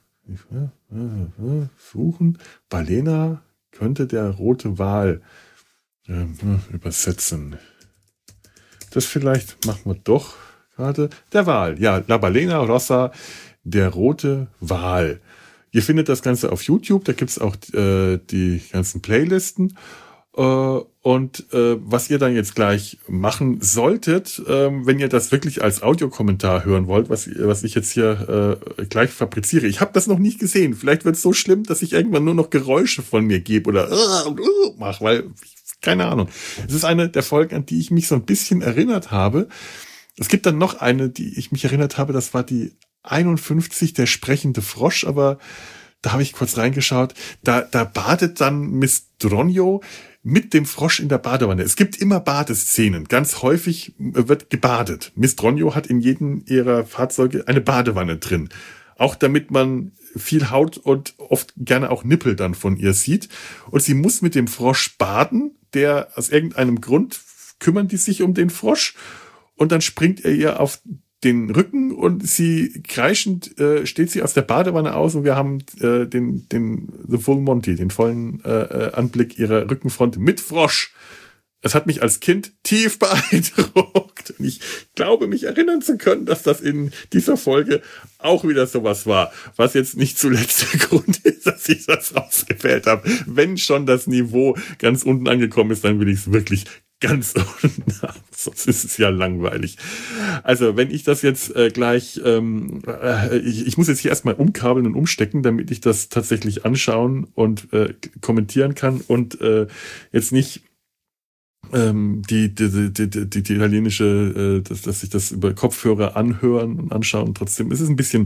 Suchen. Balena könnte der rote Wal äh, übersetzen. Das vielleicht machen wir doch gerade. Der Wal, ja, La Balena Rossa, der rote Wal. Ihr findet das Ganze auf YouTube, da gibt's auch äh, die ganzen Playlisten. Äh, und äh, was ihr dann jetzt gleich machen solltet, äh, wenn ihr das wirklich als Audiokommentar hören wollt, was, was ich jetzt hier äh, gleich fabriziere. Ich habe das noch nicht gesehen. Vielleicht wird es so schlimm, dass ich irgendwann nur noch Geräusche von mir gebe oder uh, uh, mache, weil, keine Ahnung. Es ist eine der Folgen, an die ich mich so ein bisschen erinnert habe. Es gibt dann noch eine, die ich mich erinnert habe, das war die einundfünfzig, der sprechende Frosch, aber da habe ich kurz reingeschaut. Da, da badet dann Miss Dronjo mit dem Frosch in der Badewanne. Es gibt immer Badeszenen. Ganz häufig wird gebadet. Miss Dronjo hat in jedem ihrer Fahrzeuge eine Badewanne drin. Auch damit man viel Haut und oft gerne auch Nippel dann von ihr sieht. Und sie muss mit dem Frosch baden, der aus irgendeinem Grund kümmern die sich um den Frosch. Und dann springt er ihr auf den Rücken und sie kreischend äh, steht sie aus der Badewanne aus und wir haben äh, den den The Full Monty, den vollen äh, Anblick ihrer Rückenfront mit Frosch. Es hat mich als Kind tief beeindruckt und ich glaube, mich erinnern zu können, dass das in dieser Folge auch wieder sowas war, was jetzt nicht zuletzt der Grund ist, dass ich das ausgewählt habe. Wenn schon das Niveau ganz unten angekommen ist, dann will ich es wirklich ganz unten haben, sonst ist es ja langweilig. Also wenn ich das jetzt äh, gleich, ähm, äh, ich, ich muss jetzt hier erstmal umkabeln und umstecken, damit ich das tatsächlich anschauen und äh, kommentieren kann und äh, jetzt nicht ähm, die, die, die, die, die, die italienische, äh, dass, dass ich das über Kopfhörer anhören und anschauen. Trotzdem ist es ein bisschen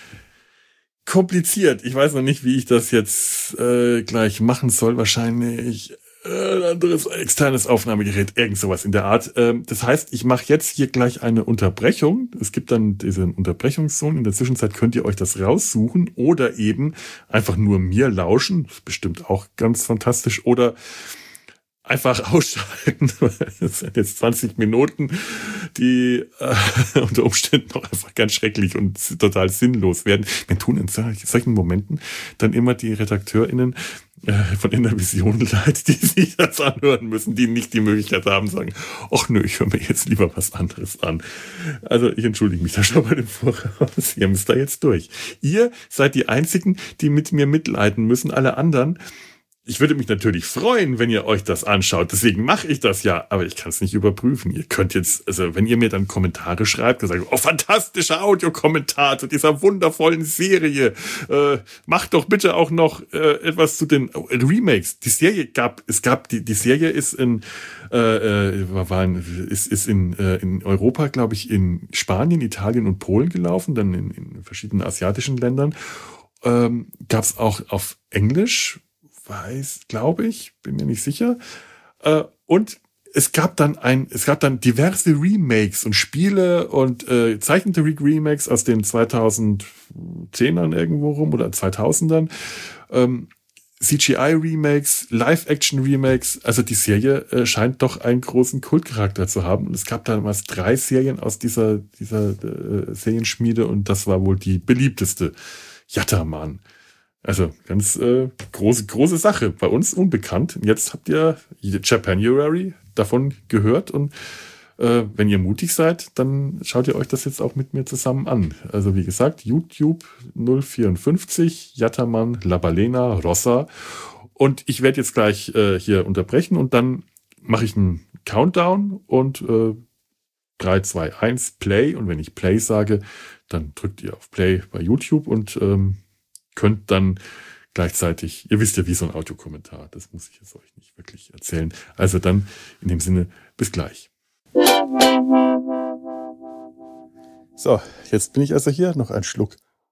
kompliziert. Ich weiß noch nicht, wie ich das jetzt äh, gleich machen soll. Wahrscheinlich ein anderes externes Aufnahmegerät, irgend sowas in der Art. Das heißt, ich mache jetzt hier gleich eine Unterbrechung. Es gibt dann diese Unterbrechungszone. In der Zwischenzeit könnt ihr euch das raussuchen oder eben einfach nur mir lauschen. Das ist bestimmt auch ganz fantastisch. Oder einfach ausschalten. Das sind jetzt zwanzig Minuten, die äh, unter Umständen auch einfach ganz schrecklich und total sinnlos werden. Mir tun in solchen Momenten dann immer die RedakteurInnen von Innervision leid, die sich das anhören müssen, die nicht die Möglichkeit haben, sagen, ach nö, ich höre mir jetzt lieber was anderes an. Also ich entschuldige mich da schon bei dem Voraus. Ihr müsst da jetzt durch. Ihr seid die Einzigen, die mit mir mitleiden müssen. Alle anderen, ich würde mich natürlich freuen, wenn ihr euch das anschaut. Deswegen mache ich das ja, aber ich kann es nicht überprüfen. Ihr könnt jetzt, also wenn ihr mir dann Kommentare schreibt, dann sagt, oh, fantastischer Audiokommentar zu dieser wundervollen Serie. Äh, macht doch bitte auch noch äh, etwas zu den äh, Remakes. Die Serie gab, es gab, die, die Serie ist in, äh, war in, ist, ist in, äh, in Europa, glaube ich, in Spanien, Italien und Polen gelaufen, dann in, in verschiedenen asiatischen Ländern. Ähm, gab es auch auf Englisch, weiß, glaube ich, bin mir nicht sicher. Äh, und es gab dann ein, es gab dann diverse Remakes und Spiele und äh, Zeichentrick-Remakes aus den zweitausendzehnern irgendwo rum oder zweitausendern. Ähm, C G I-Remakes, Live-Action-Remakes. Also die Serie äh, scheint doch einen großen Kultcharakter zu haben. Und es gab damals drei Serien aus dieser dieser äh, Serienschmiede und das war wohl die beliebteste. Yattaman. Also ganz äh, große große Sache. Bei uns unbekannt. Jetzt habt ihr Japanuary davon gehört und äh, wenn ihr mutig seid, dann schaut ihr euch das jetzt auch mit mir zusammen an. Also wie gesagt, YouTube null vierundfünfzig, Yattaman, La Balena, Rossa. Und ich werde jetzt gleich äh, hier unterbrechen und dann mache ich einen Countdown und äh, drei, zwei, eins, Play. Und wenn ich Play sage, dann drückt ihr auf Play bei YouTube und ähm, könnt dann gleichzeitig, ihr wisst ja, wie so ein Audiokommentar, das muss ich jetzt euch nicht wirklich erzählen. Also dann in dem Sinne, bis gleich. So, jetzt bin ich also hier, noch ein Schluck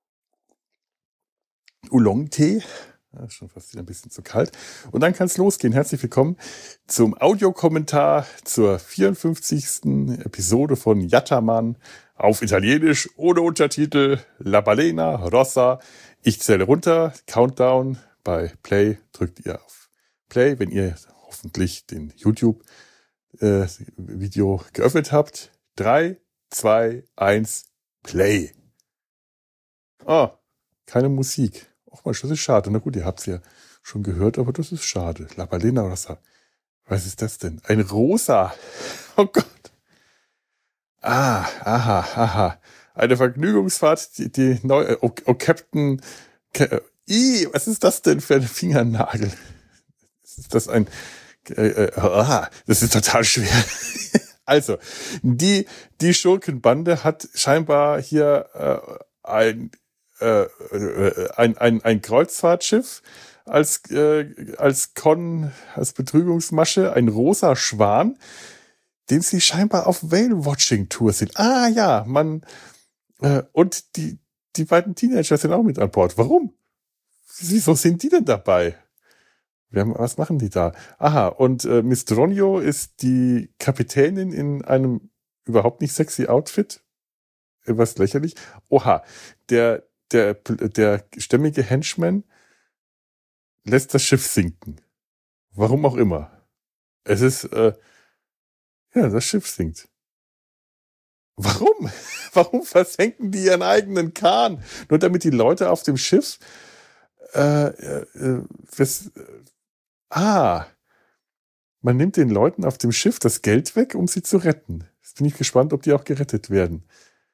Oolong-Tee. Ja, ist schon fast wieder ein bisschen zu kalt. Und dann kann es losgehen. Herzlich willkommen zum Audiokommentar zur vierundfünfzigsten Episode von Yattaman, Auf Italienisch, ohne Untertitel, La Balena Rossa. Ich zähle runter, Countdown. Bei Play drückt ihr auf Play, wenn ihr hoffentlich den YouTube-Video äh, geöffnet habt. Drei, zwei, eins, Play. Ah, keine Musik. Ach mal, das ist schade. Na gut, ihr habt es ja schon gehört, aber das ist schade. La Balena Rossa. Was ist das denn? Ein Rosa. Oh Gott. Ah, aha, aha. Eine Vergnügungsfahrt, die, die neue, oh, oh Captain, Ca- I, was ist das denn für ein Fingernagel? Ist das ein, äh, äh, ah, das ist total schwer. Also, die, die Schurkenbande hat scheinbar hier, äh, ein, äh, ein, ein, ein Kreuzfahrtschiff als, äh, als Con, als Betrügungsmasche, ein rosa Schwan, den sie scheinbar auf Whale-Watching-Tour sind. Ah ja, man äh, und die die beiden Teenager sind auch mit an Bord. Warum? Wieso sind die denn dabei? Wir haben, was machen die da? Aha, und äh, Mistronio ist die Kapitänin in einem überhaupt nicht sexy Outfit. Etwas lächerlich. Oha, der der der stämmige Henchman lässt das Schiff sinken. Warum auch immer. Es ist äh, Ja, das Schiff sinkt. Warum? Warum versenken die ihren eigenen Kahn? Nur damit die Leute auf dem Schiff äh, äh, was, äh, ah, man nimmt den Leuten auf dem Schiff das Geld weg, um sie zu retten. Jetzt bin ich gespannt, ob die auch gerettet werden.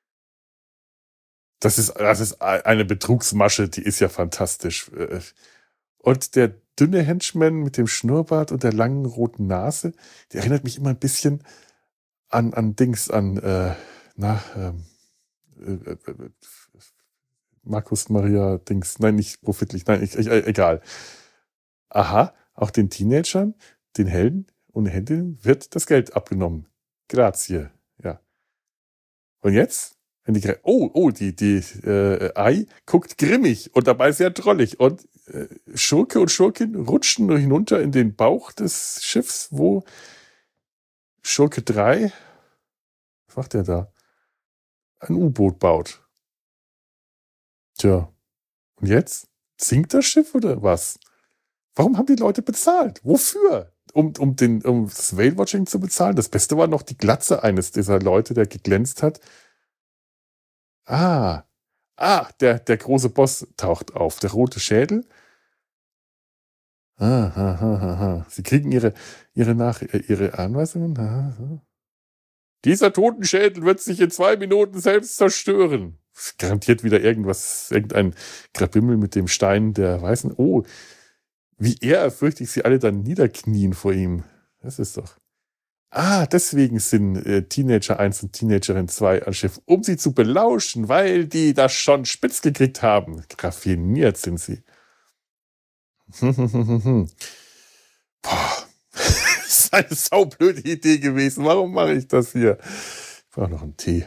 Das ist, das ist eine Betrugsmasche, die ist ja fantastisch. Und der dünne Henchman mit dem Schnurrbart und der langen roten Nase, der erinnert mich immer ein bisschen an, an Dings, an, äh, na, ähm, äh, äh, Markus Maria Dings, nein, nicht profitlich, nein, ich, ich, äh, egal. Aha, auch den Teenagern, den Helden und Heldinnen wird das Geld abgenommen. Grazie, ja. Und jetzt? Wenn die, oh, oh, die, die äh, Ei guckt grimmig und dabei sehr drollig. Und äh, Schurke und Schurkin rutschen nur hinunter in den Bauch des Schiffs, wo Schurke drei, was macht der da? Ein U-Boot baut. Tja, und jetzt? Sinkt das Schiff oder was? Warum haben die Leute bezahlt? Wofür? Um, um, den, um das Whale-Watching zu bezahlen? Das Beste war noch die Glatze eines dieser Leute, der geglänzt hat. Ah, ah, der, der große Boss taucht auf, der rote Schädel. Ah, ah, ah, ah, ah. Sie kriegen ihre, ihre, Nach ihre Anweisungen. Ah, ah. Dieser Totenschädel wird sich in zwei Minuten selbst zerstören. Garantiert wieder irgendwas, irgendein Krabimmel mit dem Stein der Weißen. Oh, wie ehrfürchtig sie alle dann niederknien vor ihm. Das ist doch... Ah, deswegen sind äh, Teenager eins und Teenagerin zwei an Schiff, um sie zu belauschen, weil die das schon spitz gekriegt haben. Raffiniert sind sie. Boah, das ist eine saublöde Idee gewesen. Warum mache ich das hier? Ich brauche noch einen Tee.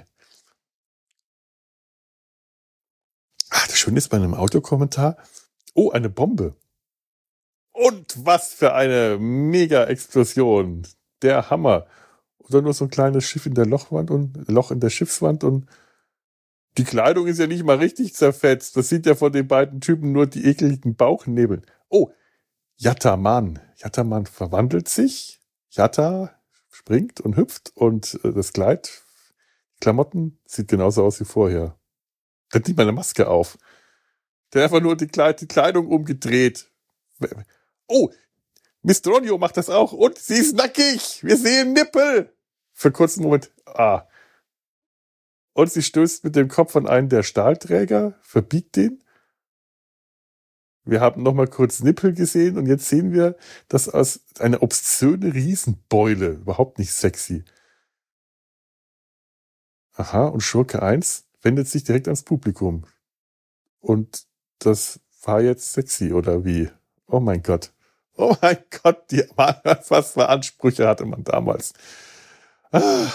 Ach, das Schöne ist bei einem Autokommentar. Oh, eine Bombe. Und was für eine Mega-Explosion. Der Hammer. Oder nur so ein kleines Schiff in der Lochwand und Loch in der Schiffswand und die Kleidung ist ja nicht mal richtig zerfetzt. Das sieht ja von den beiden Typen nur die ekeligen Bauchnebel. Oh, Yattaman. Yattaman verwandelt sich. Yatta springt und hüpft und äh, das Kleid, Klamotten, sieht genauso aus wie vorher. Der hat nicht mal eine Maske auf. Der hat einfach nur die, Kleid, die Kleidung umgedreht. Oh, Mistronio macht das auch und sie ist nackig. Wir sehen Nippel. Für einen kurzen Moment. Ah. Und sie stößt mit dem Kopf an einen der Stahlträger, verbiegt den. Wir haben noch mal kurz Nippel gesehen und jetzt sehen wir, dass aus einer obszöne Riesenbeule, überhaupt nicht sexy. Aha, und Schurke eins wendet sich direkt ans Publikum. Und das war jetzt sexy, oder wie? Oh mein Gott. Oh mein Gott, die, was für Ansprüche hatte man damals. Ah.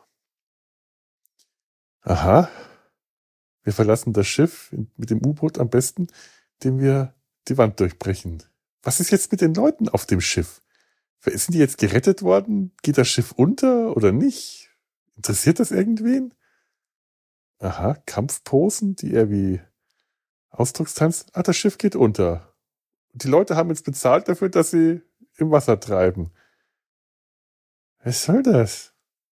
Aha. Wir verlassen das Schiff mit dem U-Boot am besten, indem wir die Wand durchbrechen. Was ist jetzt mit den Leuten auf dem Schiff? Sind die jetzt gerettet worden? Geht das Schiff unter oder nicht? Interessiert das irgendwen? Aha, Kampfposen, die er wie Ausdruckstanz. Ach, das Schiff geht unter. Die Leute haben jetzt bezahlt dafür, dass sie im Wasser treiben. Was soll das?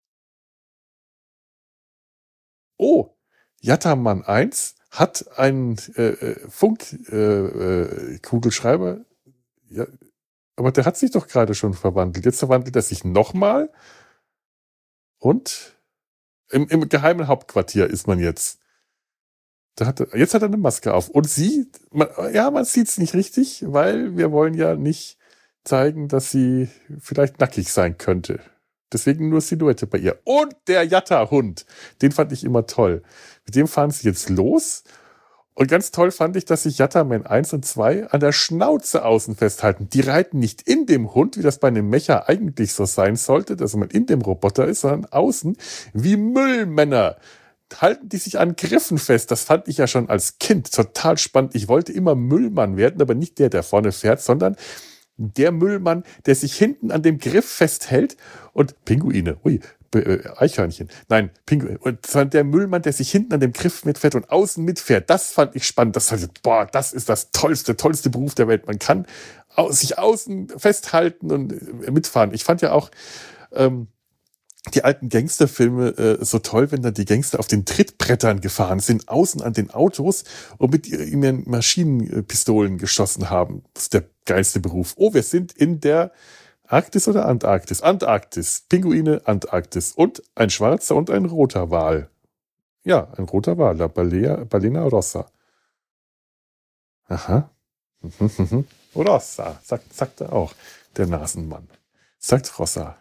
Oh, Yattermann eins hat einen äh, Funkkugelschreiber. Äh, äh, ja, aber der hat sich doch gerade schon verwandelt. Jetzt verwandelt er sich nochmal. Und im, im geheimen Hauptquartier ist man jetzt. Da hat er, jetzt hat er eine Maske auf. Und sie, man, ja, man sieht es nicht richtig, weil wir wollen ja nicht zeigen, dass sie vielleicht nackig sein könnte. Deswegen nur Silhouette bei ihr. Und der Jatta-Hund, den fand ich immer toll. Mit dem fahren sie jetzt los. Und ganz toll fand ich, dass sich Yatterman eins und zwei an der Schnauze außen festhalten. Die reiten nicht in dem Hund, wie das bei einem Mecha eigentlich so sein sollte, dass man in dem Roboter ist, sondern außen wie Müllmänner. Halten die sich an Griffen fest. Das fand ich ja schon als Kind total spannend. Ich wollte immer Müllmann werden, aber nicht der, der vorne fährt, sondern der Müllmann, der sich hinten an dem Griff festhält und Pinguine, ui, äh, Eichhörnchen, nein, Pinguine, und zwar der Müllmann, der sich hinten an dem Griff mitfährt und außen mitfährt. Das fand ich spannend. Das heißt, boah, das ist das tollste, tollste Beruf der Welt. Man kann aus, sich außen festhalten und äh, mitfahren. Ich fand ja auch ähm, die alten Gangsterfilme äh, so toll, wenn dann die Gangster auf den Trittbrettern gefahren sind, außen an den Autos und mit ihren Maschinenpistolen geschossen haben. Das ist der geilste Beruf. Oh, wir sind in der Arktis oder Antarktis? Antarktis. Pinguine, Antarktis. Und ein schwarzer und ein roter Wal. Ja, ein roter Wal. La Balea, Balena rossa. Aha. Rossa, sagt, sagt er auch. Der Nasenmann. Sagt Rossa.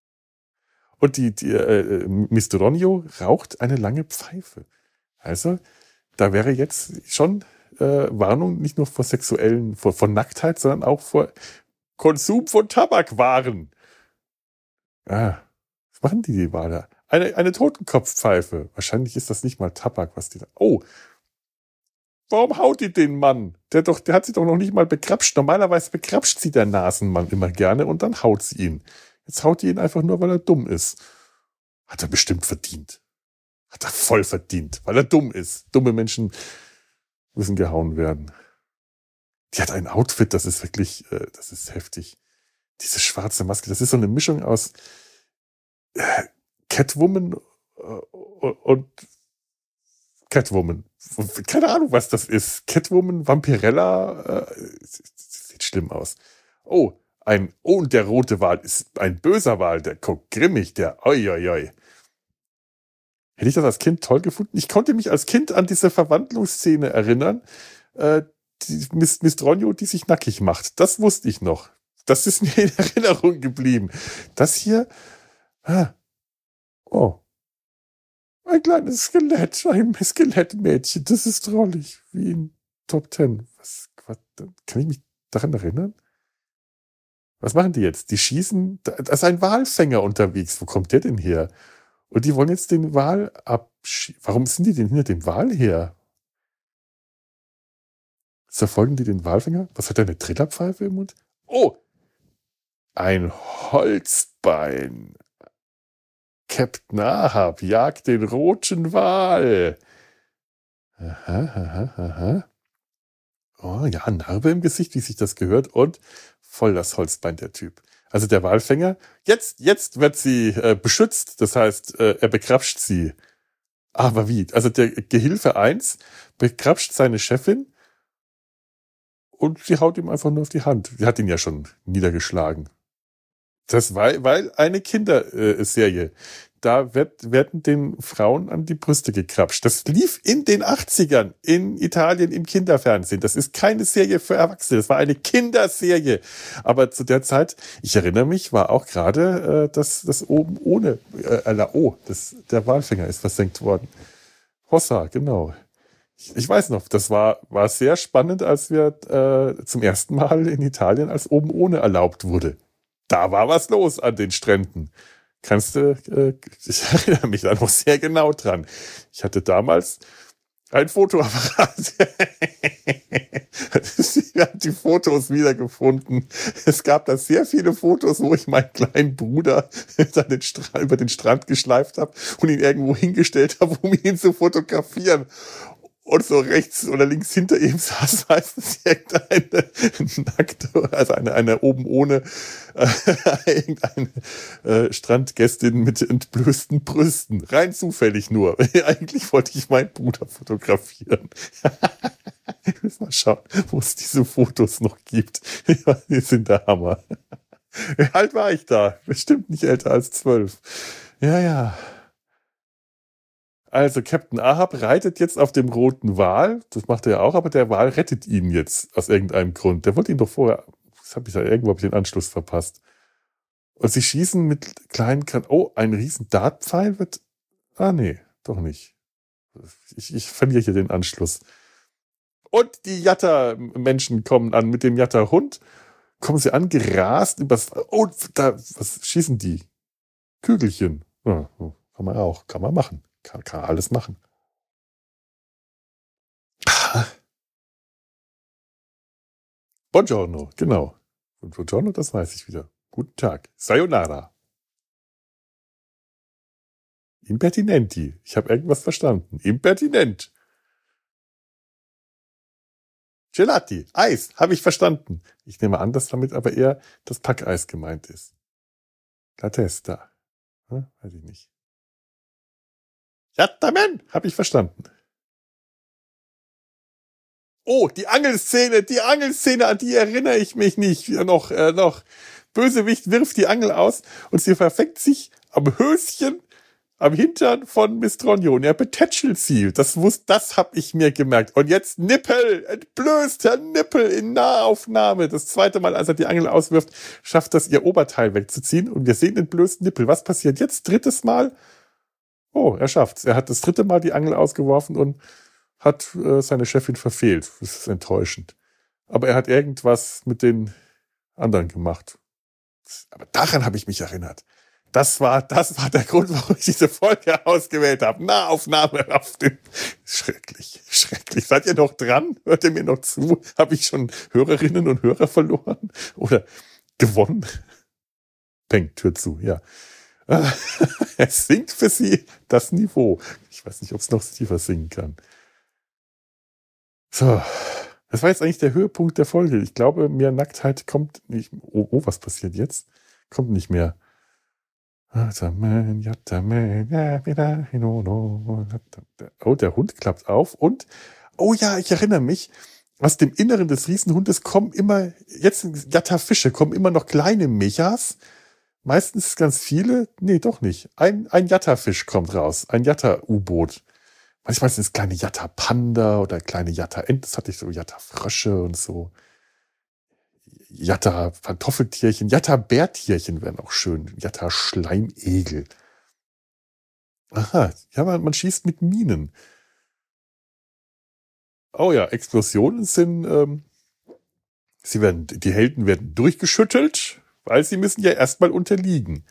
Und die, die äh, Mister Ronio raucht eine lange Pfeife. Also, da wäre jetzt schon äh, Warnung nicht nur vor sexuellen, vor, vor Nacktheit, sondern auch vor Konsum von Tabakwaren. Ah, was machen die, die Wale? Eine, eine Totenkopfpfeife. Wahrscheinlich ist das nicht mal Tabak, was die da... Oh, warum haut die den Mann? Der, doch, der hat sie doch noch nicht mal bekrapscht. Normalerweise bekrapscht sie der Nasenmann immer gerne und dann haut sie ihn. Jetzt haut die ihn einfach nur, weil er dumm ist. Hat er bestimmt verdient. Hat er voll verdient, weil er dumm ist. Dumme Menschen müssen gehauen werden. Die hat ein Outfit, das ist wirklich, äh, das ist heftig. Diese schwarze Maske, das ist so eine Mischung aus äh, Catwoman äh, und Catwoman. Keine Ahnung, was das ist. Catwoman, Vampirella, äh, sieht schlimm aus. Oh, Ein, oh, und der rote Wal ist ein böser Wal, der guckt grimmig, der, oi, oi, oi. Hätte ich das als Kind toll gefunden? Ich konnte mich als Kind an diese Verwandlungsszene erinnern, äh, die Miss, Miss Ronio, die sich nackig macht. Das wusste ich noch. Das ist mir in Erinnerung geblieben. Das hier, ah, oh, ein kleines Skelett, ein Skelettmädchen, das ist drollig, wie in Top Ten. Was, was, kann ich mich daran erinnern? Was machen die jetzt? Die schießen, da ist ein Walfänger unterwegs. Wo kommt der denn her? Und die wollen jetzt den Wal abschießen. Warum sind die denn hinter dem Wal her? Verfolgen die den Walfänger? Was hat der, eine Trillerpfeife im Mund? Oh! Ein Holzbein. Captain Ahab jagt den roten Wal. Aha, aha, aha. Oh ja, Narbe im Gesicht, wie sich das gehört. Und voll das Holzbein, der Typ. Also der Walfänger, jetzt, jetzt wird sie äh, beschützt, das heißt, äh, er bekrapscht sie. Aber wie? Also der Gehilfe eins bekrapscht seine Chefin und sie haut ihm einfach nur auf die Hand. Sie hat ihn ja schon niedergeschlagen. Das war, weil eine Kinderserie. Da wird, werden den Frauen an die Brüste gekrapscht. Das lief in den achtzigern in Italien im Kinderfernsehen. Das ist keine Serie für Erwachsene. Das war eine Kinderserie. Aber zu der Zeit, ich erinnere mich, war auch gerade äh, das, das oben ohne, äh, oh, das, der Walfänger ist versenkt worden. Hossa, genau. Ich, ich weiß noch, das war, war sehr spannend, als wir äh, zum ersten Mal in Italien als oben ohne erlaubt wurde. Da war was los an den Stränden. Kannst du, äh, ich erinnere mich da noch sehr genau dran. Ich hatte damals Ein Fotoapparat. Sie hat die Fotos wiedergefunden. Es gab da sehr viele Fotos, wo ich meinen kleinen Bruder den Stra- über den Strand geschleift habe und ihn irgendwo hingestellt habe, um ihn zu fotografieren. Und so rechts oder links hinter ihm saß meistens irgendeine nackte, also eine, eine oben ohne äh, irgendeine äh, Strandgästin mit entblößten Brüsten. Rein zufällig nur. Eigentlich wollte ich meinen Bruder fotografieren. Ich muss mal schauen, wo es diese Fotos noch gibt. Die sind der Hammer. Wie alt war ich da? Bestimmt nicht älter als zwölf. Ja, ja. Also Captain Ahab reitet jetzt auf dem roten Wal. Das macht er ja auch, aber der Wal rettet ihn jetzt aus irgendeinem Grund. Der wollte ihn doch vorher, das habe ich da irgendwo hab ich den Anschluss verpasst. Und sie schießen mit kleinen kan Oh, ein riesen Dartpfeil wird. Ah, nee, doch nicht. Ich, ich verliere hier den Anschluss. Und die Jatta-Menschen kommen an mit dem Jatta-Hund. Kommen sie angerast übers. Oh, da, was schießen die? Kügelchen. Ja, kann man auch, kann man machen. Kann, kann alles machen. Buongiorno, genau. Und Buongiorno, das weiß ich wieder. Guten Tag. Sayonara. Impertinenti. Ich habe irgendwas verstanden. Impertinent. Gelati. Eis. Habe ich verstanden. Ich nehme an, dass damit aber eher das Packeis gemeint ist. La testa. Hm, weiß ich nicht. Jattamen, habe ich verstanden. Oh, die Angelszene, die Angelszene, an die erinnere ich mich nicht. Noch, äh, noch. Bösewicht wirft die Angel aus und sie verfängt sich am Höschen, am Hintern von Mistronio. Und er betätschelt sie. Das wusste, das habe ich mir gemerkt. Und jetzt Nippel, entblößter Nippel in Nahaufnahme. Das zweite Mal, als er die Angel auswirft, schafft das ihr Oberteil wegzuziehen. Und wir sehen den blößen Nippel. Was passiert jetzt? Drittes Mal? Oh, er schafft's. Er hat das dritte Mal die Angel ausgeworfen und hat äh, seine Chefin verfehlt. Das ist enttäuschend. Aber er hat irgendwas mit den anderen gemacht. Aber daran habe ich mich erinnert. Das war, das war der Grund, warum ich diese Folge ausgewählt habe. Nahaufnahme auf den. Schrecklich, schrecklich. Seid ihr noch dran? Hört ihr mir noch zu? Habe ich schon Hörerinnen und Hörer verloren? Oder gewonnen? Peng, Tür zu, ja. Es sinkt für sie das Niveau. Ich weiß nicht, ob es noch tiefer singen kann. So, das war jetzt eigentlich der Höhepunkt der Folge. Ich glaube, mehr Nacktheit kommt nicht. Oh, oh, was passiert jetzt? Kommt nicht mehr. Oh, der Hund klappt auf und, oh ja, ich erinnere mich, aus dem Inneren des Riesenhundes kommen immer, jetzt Jatta-Fische, kommen immer noch kleine Mechas. Meistens ganz viele. Nee, doch nicht. Ein, ein Jatta-Fisch kommt raus. Ein Jatta-U-Boot. Manchmal sind es kleine Jatta-Panda oder kleine Jatta-Enten. Das hatte ich so Jatta-Frösche und so. Jatta-Pantoffeltierchen. Jatta-Bärtierchen wären auch schön. Jatta-Schleimegel. Aha. Ja, man, man schießt mit Minen. Oh ja, Explosionen sind, ähm, sie werden, die Helden werden durchgeschüttelt. Weil sie müssen ja erstmal unterliegen.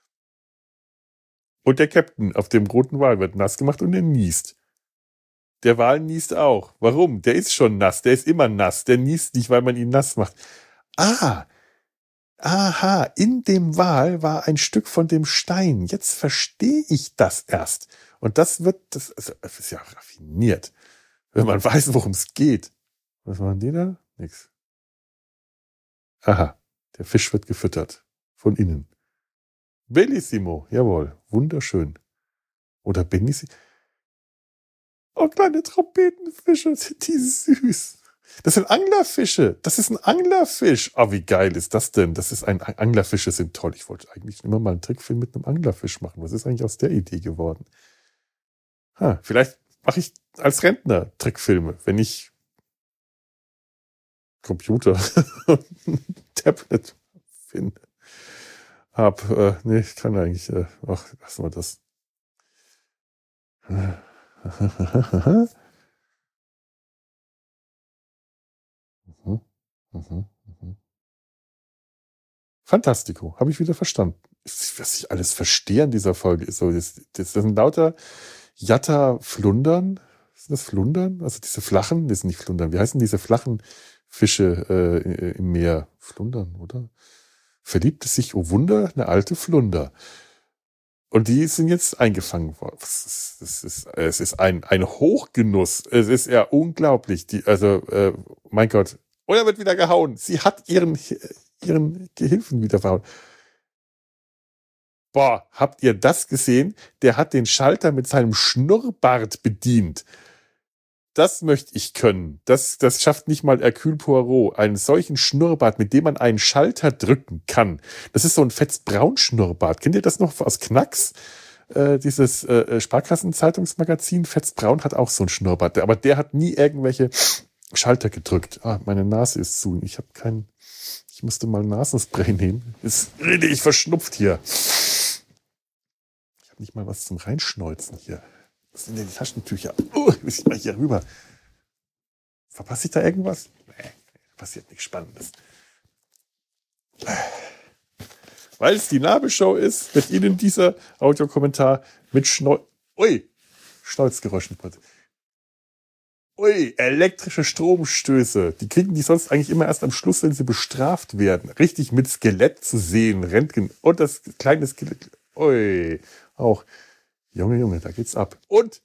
Und der Captain auf dem roten Wal wird nass gemacht und er niest. Der Wal niest auch. Warum? Der ist schon nass. Der ist immer nass. Der niest nicht, weil man ihn nass macht. Ah, aha, in dem Wal war ein Stück von dem Stein. Jetzt verstehe ich das erst. Und das wird, das, also, das ist ja raffiniert. Wenn man weiß, worum es geht. Was machen die da? Nix. Aha. Der Fisch wird gefüttert. Von innen. Bellissimo. Jawohl. Wunderschön. Oder Bellissimo. Oh, kleine Trompetenfische. Sind die süß. Das sind Anglerfische. Das ist ein Anglerfisch. Oh, wie geil ist das denn? Das ist ein Anglerfische sind toll. Ich wollte eigentlich immer mal einen Trickfilm mit einem Anglerfisch machen. Was ist eigentlich aus der Idee geworden? Ha, vielleicht mache ich als Rentner Trickfilme, wenn ich Computer und Tablet finde. Hab, äh, nee, ich kann eigentlich, äh, ach, lassen wir das. mhm, mhm, mhm. Fantastico, habe ich wieder verstanden. Was ich alles verstehe in dieser Folge ist so, das, das sind lauter Jatta-Flundern, Sind das Flundern? Also diese flachen, das sind nicht Flundern. Wie heißen diese flachen Fische äh, im Meer? Flundern, oder? Verliebte sich, oh Wunder, eine alte Flunder. Und die sind jetzt eingefangen worden. Das ist, das ist, es ist ein, ein Hochgenuss. Es ist ja unglaublich. Die, also, äh, mein Gott. Und er wird wieder gehauen. Sie hat ihren, ihren Gehilfen wieder verhauen. Boah, habt ihr das gesehen? Der hat den Schalter mit seinem Schnurrbart bedient. Das möchte ich können. Das, das schafft nicht mal Hercule Poirot. Einen solchen Schnurrbart, mit dem man einen Schalter drücken kann. Das ist so ein Fetz-Braun-Schnurrbart. Kennt ihr das noch aus Knacks? Äh, dieses äh, Sparkassen-Zeitungsmagazin Fetz-Braun hat auch so einen Schnurrbart. Aber der hat nie irgendwelche Schalter gedrückt. Ah, meine Nase ist zu. Ich habe keinen... Ich musste mal Nasenspray nehmen. Ist richtig verschnupft hier. Ich habe nicht mal was zum Reinschneuzen hier. Was sind denn die Taschentücher? Oh, ich muss mal hier rüber. Verpasse ich da irgendwas? Nee, passiert nichts Spannendes. Weil es die Nabelshow ist, wird Ihnen dieser Audiokommentar mit Schneu... Ui, Schnauzgeräuschen. Ui, elektrische Stromstöße. Die kriegen die sonst eigentlich immer erst am Schluss, wenn sie bestraft werden. Richtig mit Skelett zu sehen, Röntgen und das kleine Skelett. Ui, auch. Junge, Junge, da geht's ab. Und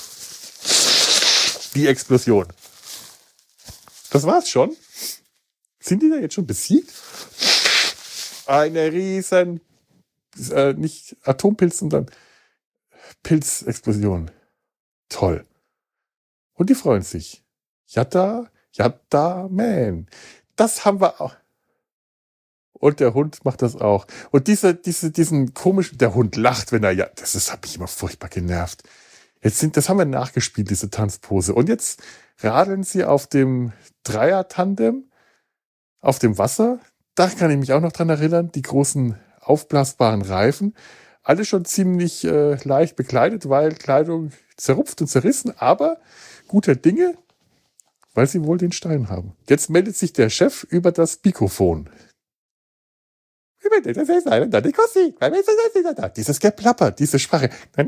die Explosion. Das war's schon. Sind die da jetzt schon besiegt? Eine riesen, äh, nicht Atompilz, sondern Pilzexplosion. Toll. Und die freuen sich. Jatta, Jatta, man. Das haben wir auch. Und der Hund macht das auch. Und diese, diese, diesen komischen, der Hund lacht, wenn er, ja, das ist, hat mich immer furchtbar genervt. Jetzt sind, das haben wir nachgespielt, diese Tanzpose. Und jetzt radeln sie auf dem Dreier-Tandem, auf dem Wasser. Da kann ich mich auch noch dran erinnern, die großen aufblasbaren Reifen. Alle schon ziemlich äh, leicht bekleidet, weil Kleidung zerrupft und zerrissen, aber guter Dinge, weil sie wohl den Stein haben. Jetzt meldet sich der Chef über das Mikrofon. Dieses Geplapper, diese Sprache.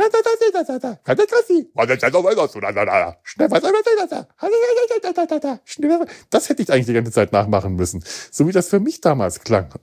Das hätte ich eigentlich die ganze Zeit nachmachen müssen. So wie das für mich damals klang.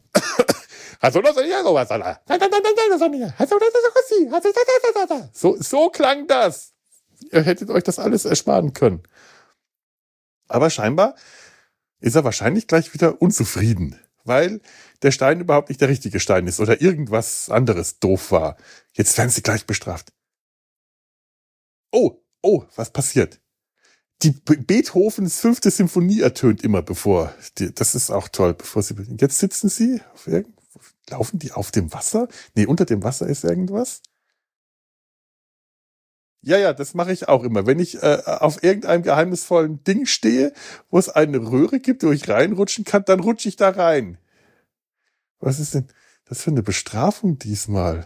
So, so klang das. Ihr hättet euch das alles ersparen können. Aber scheinbar ist er wahrscheinlich gleich wieder unzufrieden, weil der Stein überhaupt nicht der richtige Stein ist oder irgendwas anderes doof war. Jetzt werden sie gleich bestraft. Oh, oh, was passiert? Die Beethovens fünfte Symphonie ertönt immer bevor. Die, das ist auch toll. Bevor sie, jetzt sitzen sie, auf irgend, laufen die auf dem Wasser? Nee, unter dem Wasser ist irgendwas. Ja, ja, das mache ich auch immer. Wenn ich äh, auf irgendeinem geheimnisvollen Ding stehe, wo es eine Röhre gibt, wo ich reinrutschen kann, dann rutsche ich da rein. Was ist denn das für eine Bestrafung diesmal?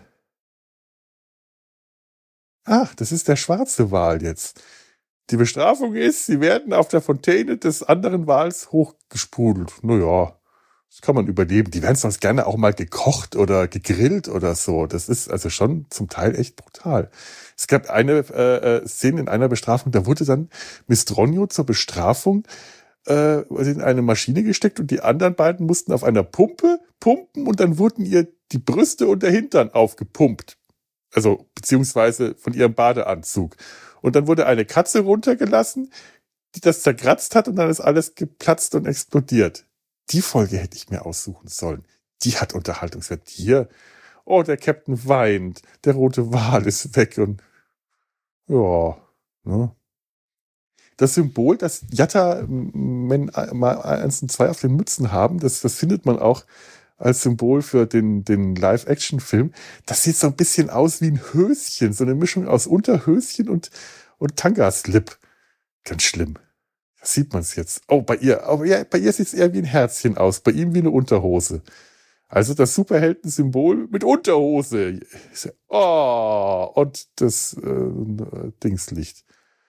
Ach, das ist der schwarze Wal jetzt. Die Bestrafung ist, sie werden auf der Fontäne des anderen Wals hochgesprudelt. Naja, das kann man überleben. Die werden sonst gerne auch mal gekocht oder gegrillt oder so. Das ist also schon zum Teil echt brutal. Es gab eine äh, Szene in einer Bestrafung, da wurde dann Mistronio zur Bestrafung äh, in eine Maschine gesteckt und die anderen beiden mussten auf einer Pumpe pumpen und dann wurden ihr die Brüste und der Hintern aufgepumpt. Also beziehungsweise von ihrem Badeanzug. Und dann wurde eine Katze runtergelassen, die das zerkratzt hat und dann ist alles geplatzt und explodiert. Die Folge hätte ich mir aussuchen sollen. Die hat Unterhaltungswert. Hier, oh, der Captain weint, der rote Wal ist weg und ja, ne? Das Symbol, das Jatta Men mal eins und zwei auf den Mützen haben, das, das findet man auch als Symbol für den, den Live-Action-Film. Das sieht so ein bisschen aus wie ein Höschen, so eine Mischung aus Unterhöschen und, und Tanga-Slip. Ganz schlimm. Da sieht man es jetzt. Oh, bei ihr, oh, ja, bei ihr sieht es eher wie ein Herzchen aus, bei ihm wie eine Unterhose. Also das Superhelden-Symbol mit Unterhose. Oh, und das äh, Dingslicht.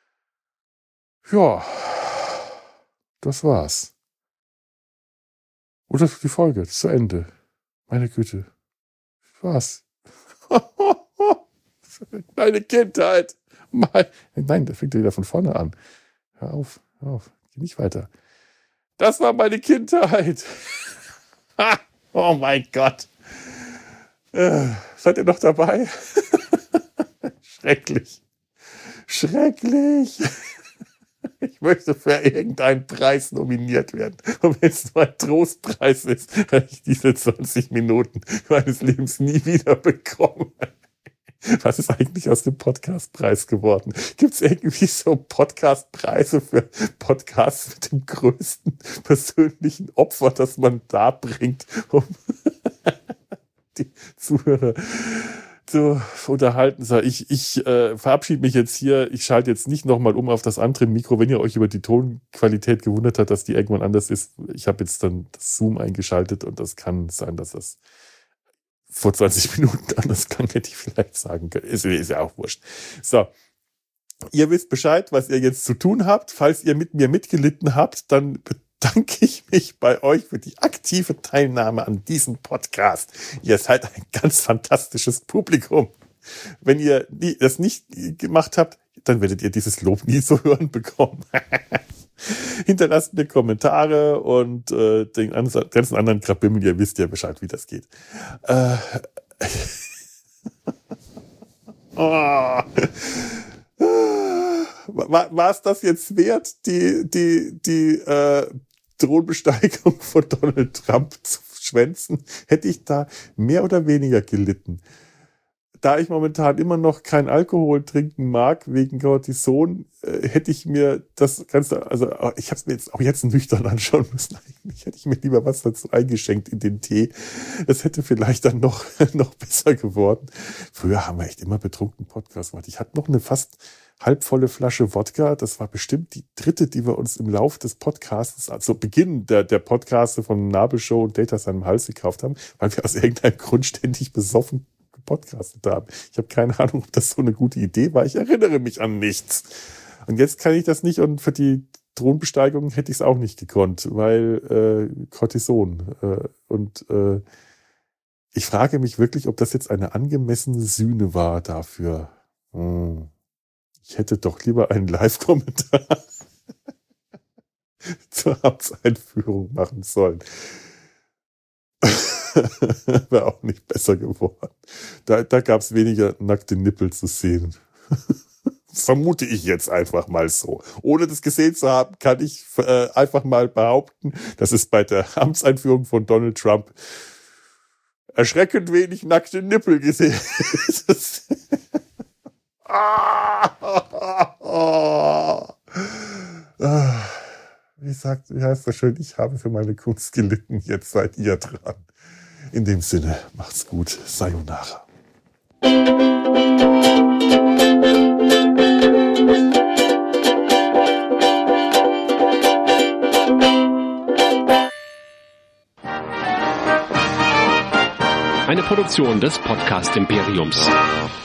Ja, das war's. Oder die Folge ist zu Ende. Meine Güte. Was? Meine Kindheit. Nein, nein, das fängt ja wieder von vorne an. Hör auf, hör auf, geh nicht weiter. Das war meine Kindheit. Oh mein Gott. Äh, seid ihr noch dabei? Schrecklich. Schrecklich. Ich möchte für irgendeinen Preis nominiert werden. Und wenn es nur ein Trostpreis ist, werde ich diese zwanzig Minuten meines Lebens nie wieder bekommen. Was ist eigentlich aus dem Podcastpreis geworden? Gibt es irgendwie so Podcastpreise für Podcasts mit dem größten persönlichen Opfer, das man darbringt, um die Zuhörer zu unterhalten? So, ich ich äh, verabschiede mich jetzt hier. Ich schalte jetzt nicht nochmal um auf das andere Mikro. Wenn ihr euch über die Tonqualität gewundert habt, dass die irgendwann anders ist, ich habe jetzt dann das Zoom eingeschaltet und das kann sein, dass das vor zwanzig Minuten anders klang, hätte ich vielleicht sagen können. Ist, ist ja auch wurscht. So. Ihr wisst Bescheid, was ihr jetzt zu tun habt. Falls ihr mit mir mitgelitten habt, dann bedanke ich mich bei euch für die aktive Teilnahme an diesem Podcast. Ihr seid ein ganz fantastisches Publikum. Wenn ihr das nicht gemacht habt, dann werdet ihr dieses Lob nie zu hören bekommen. Hinterlasst mir Kommentare und äh, den ganzen anderen Krabimmel, ihr wisst ja Bescheid, wie das geht. Äh, oh. War, war es das jetzt wert, die, die, die äh, Thronbesteigung von Donald Trump zu schwänzen? Hätte ich da mehr oder weniger gelitten? Da ich momentan immer noch kein Alkohol trinken mag, wegen Cortison, äh, hätte ich mir das Ganze, also ich habe es mir jetzt auch jetzt nüchtern anschauen müssen. Eigentlich hätte ich mir lieber was dazu eingeschenkt in den Tee. Das hätte vielleicht dann noch, noch besser geworden. Früher haben wir echt immer betrunken Podcast gemacht. Ich hatte noch eine fast halbvolle Flasche Wodka. Das war bestimmt die dritte, die wir uns im Lauf des Podcasts, also Beginn der, der Podcaste von Nabelshow und Data seinem Hals gekauft haben, weil wir aus irgendeinem Grund ständig besoffen gepodcastet haben. Ich habe keine Ahnung, ob das so eine gute Idee war. Ich erinnere mich an nichts. Und jetzt kann ich das nicht und für die Thronbesteigung hätte ich es auch nicht gekonnt, weil äh, Cortison. Äh, und äh, ich frage mich wirklich, ob das jetzt eine angemessene Sühne war dafür. Hm. Ich hätte doch lieber einen Live-Kommentar zur Amtseinführung machen sollen. Wäre auch nicht besser geworden. Da, da gab es weniger nackte Nippel zu sehen. Vermute ich jetzt einfach mal so. Ohne das gesehen zu haben, kann ich äh, einfach mal behaupten, dass es bei der Amtseinführung von Donald Trump erschreckend wenig nackte Nippel gesehen ist. Wie sagt, wie heißt das schön? Ich habe für meine Kunst gelitten, jetzt seid ihr dran. In dem Sinne, macht's gut. Sayonara. Eine Produktion des Podcast Imperiums.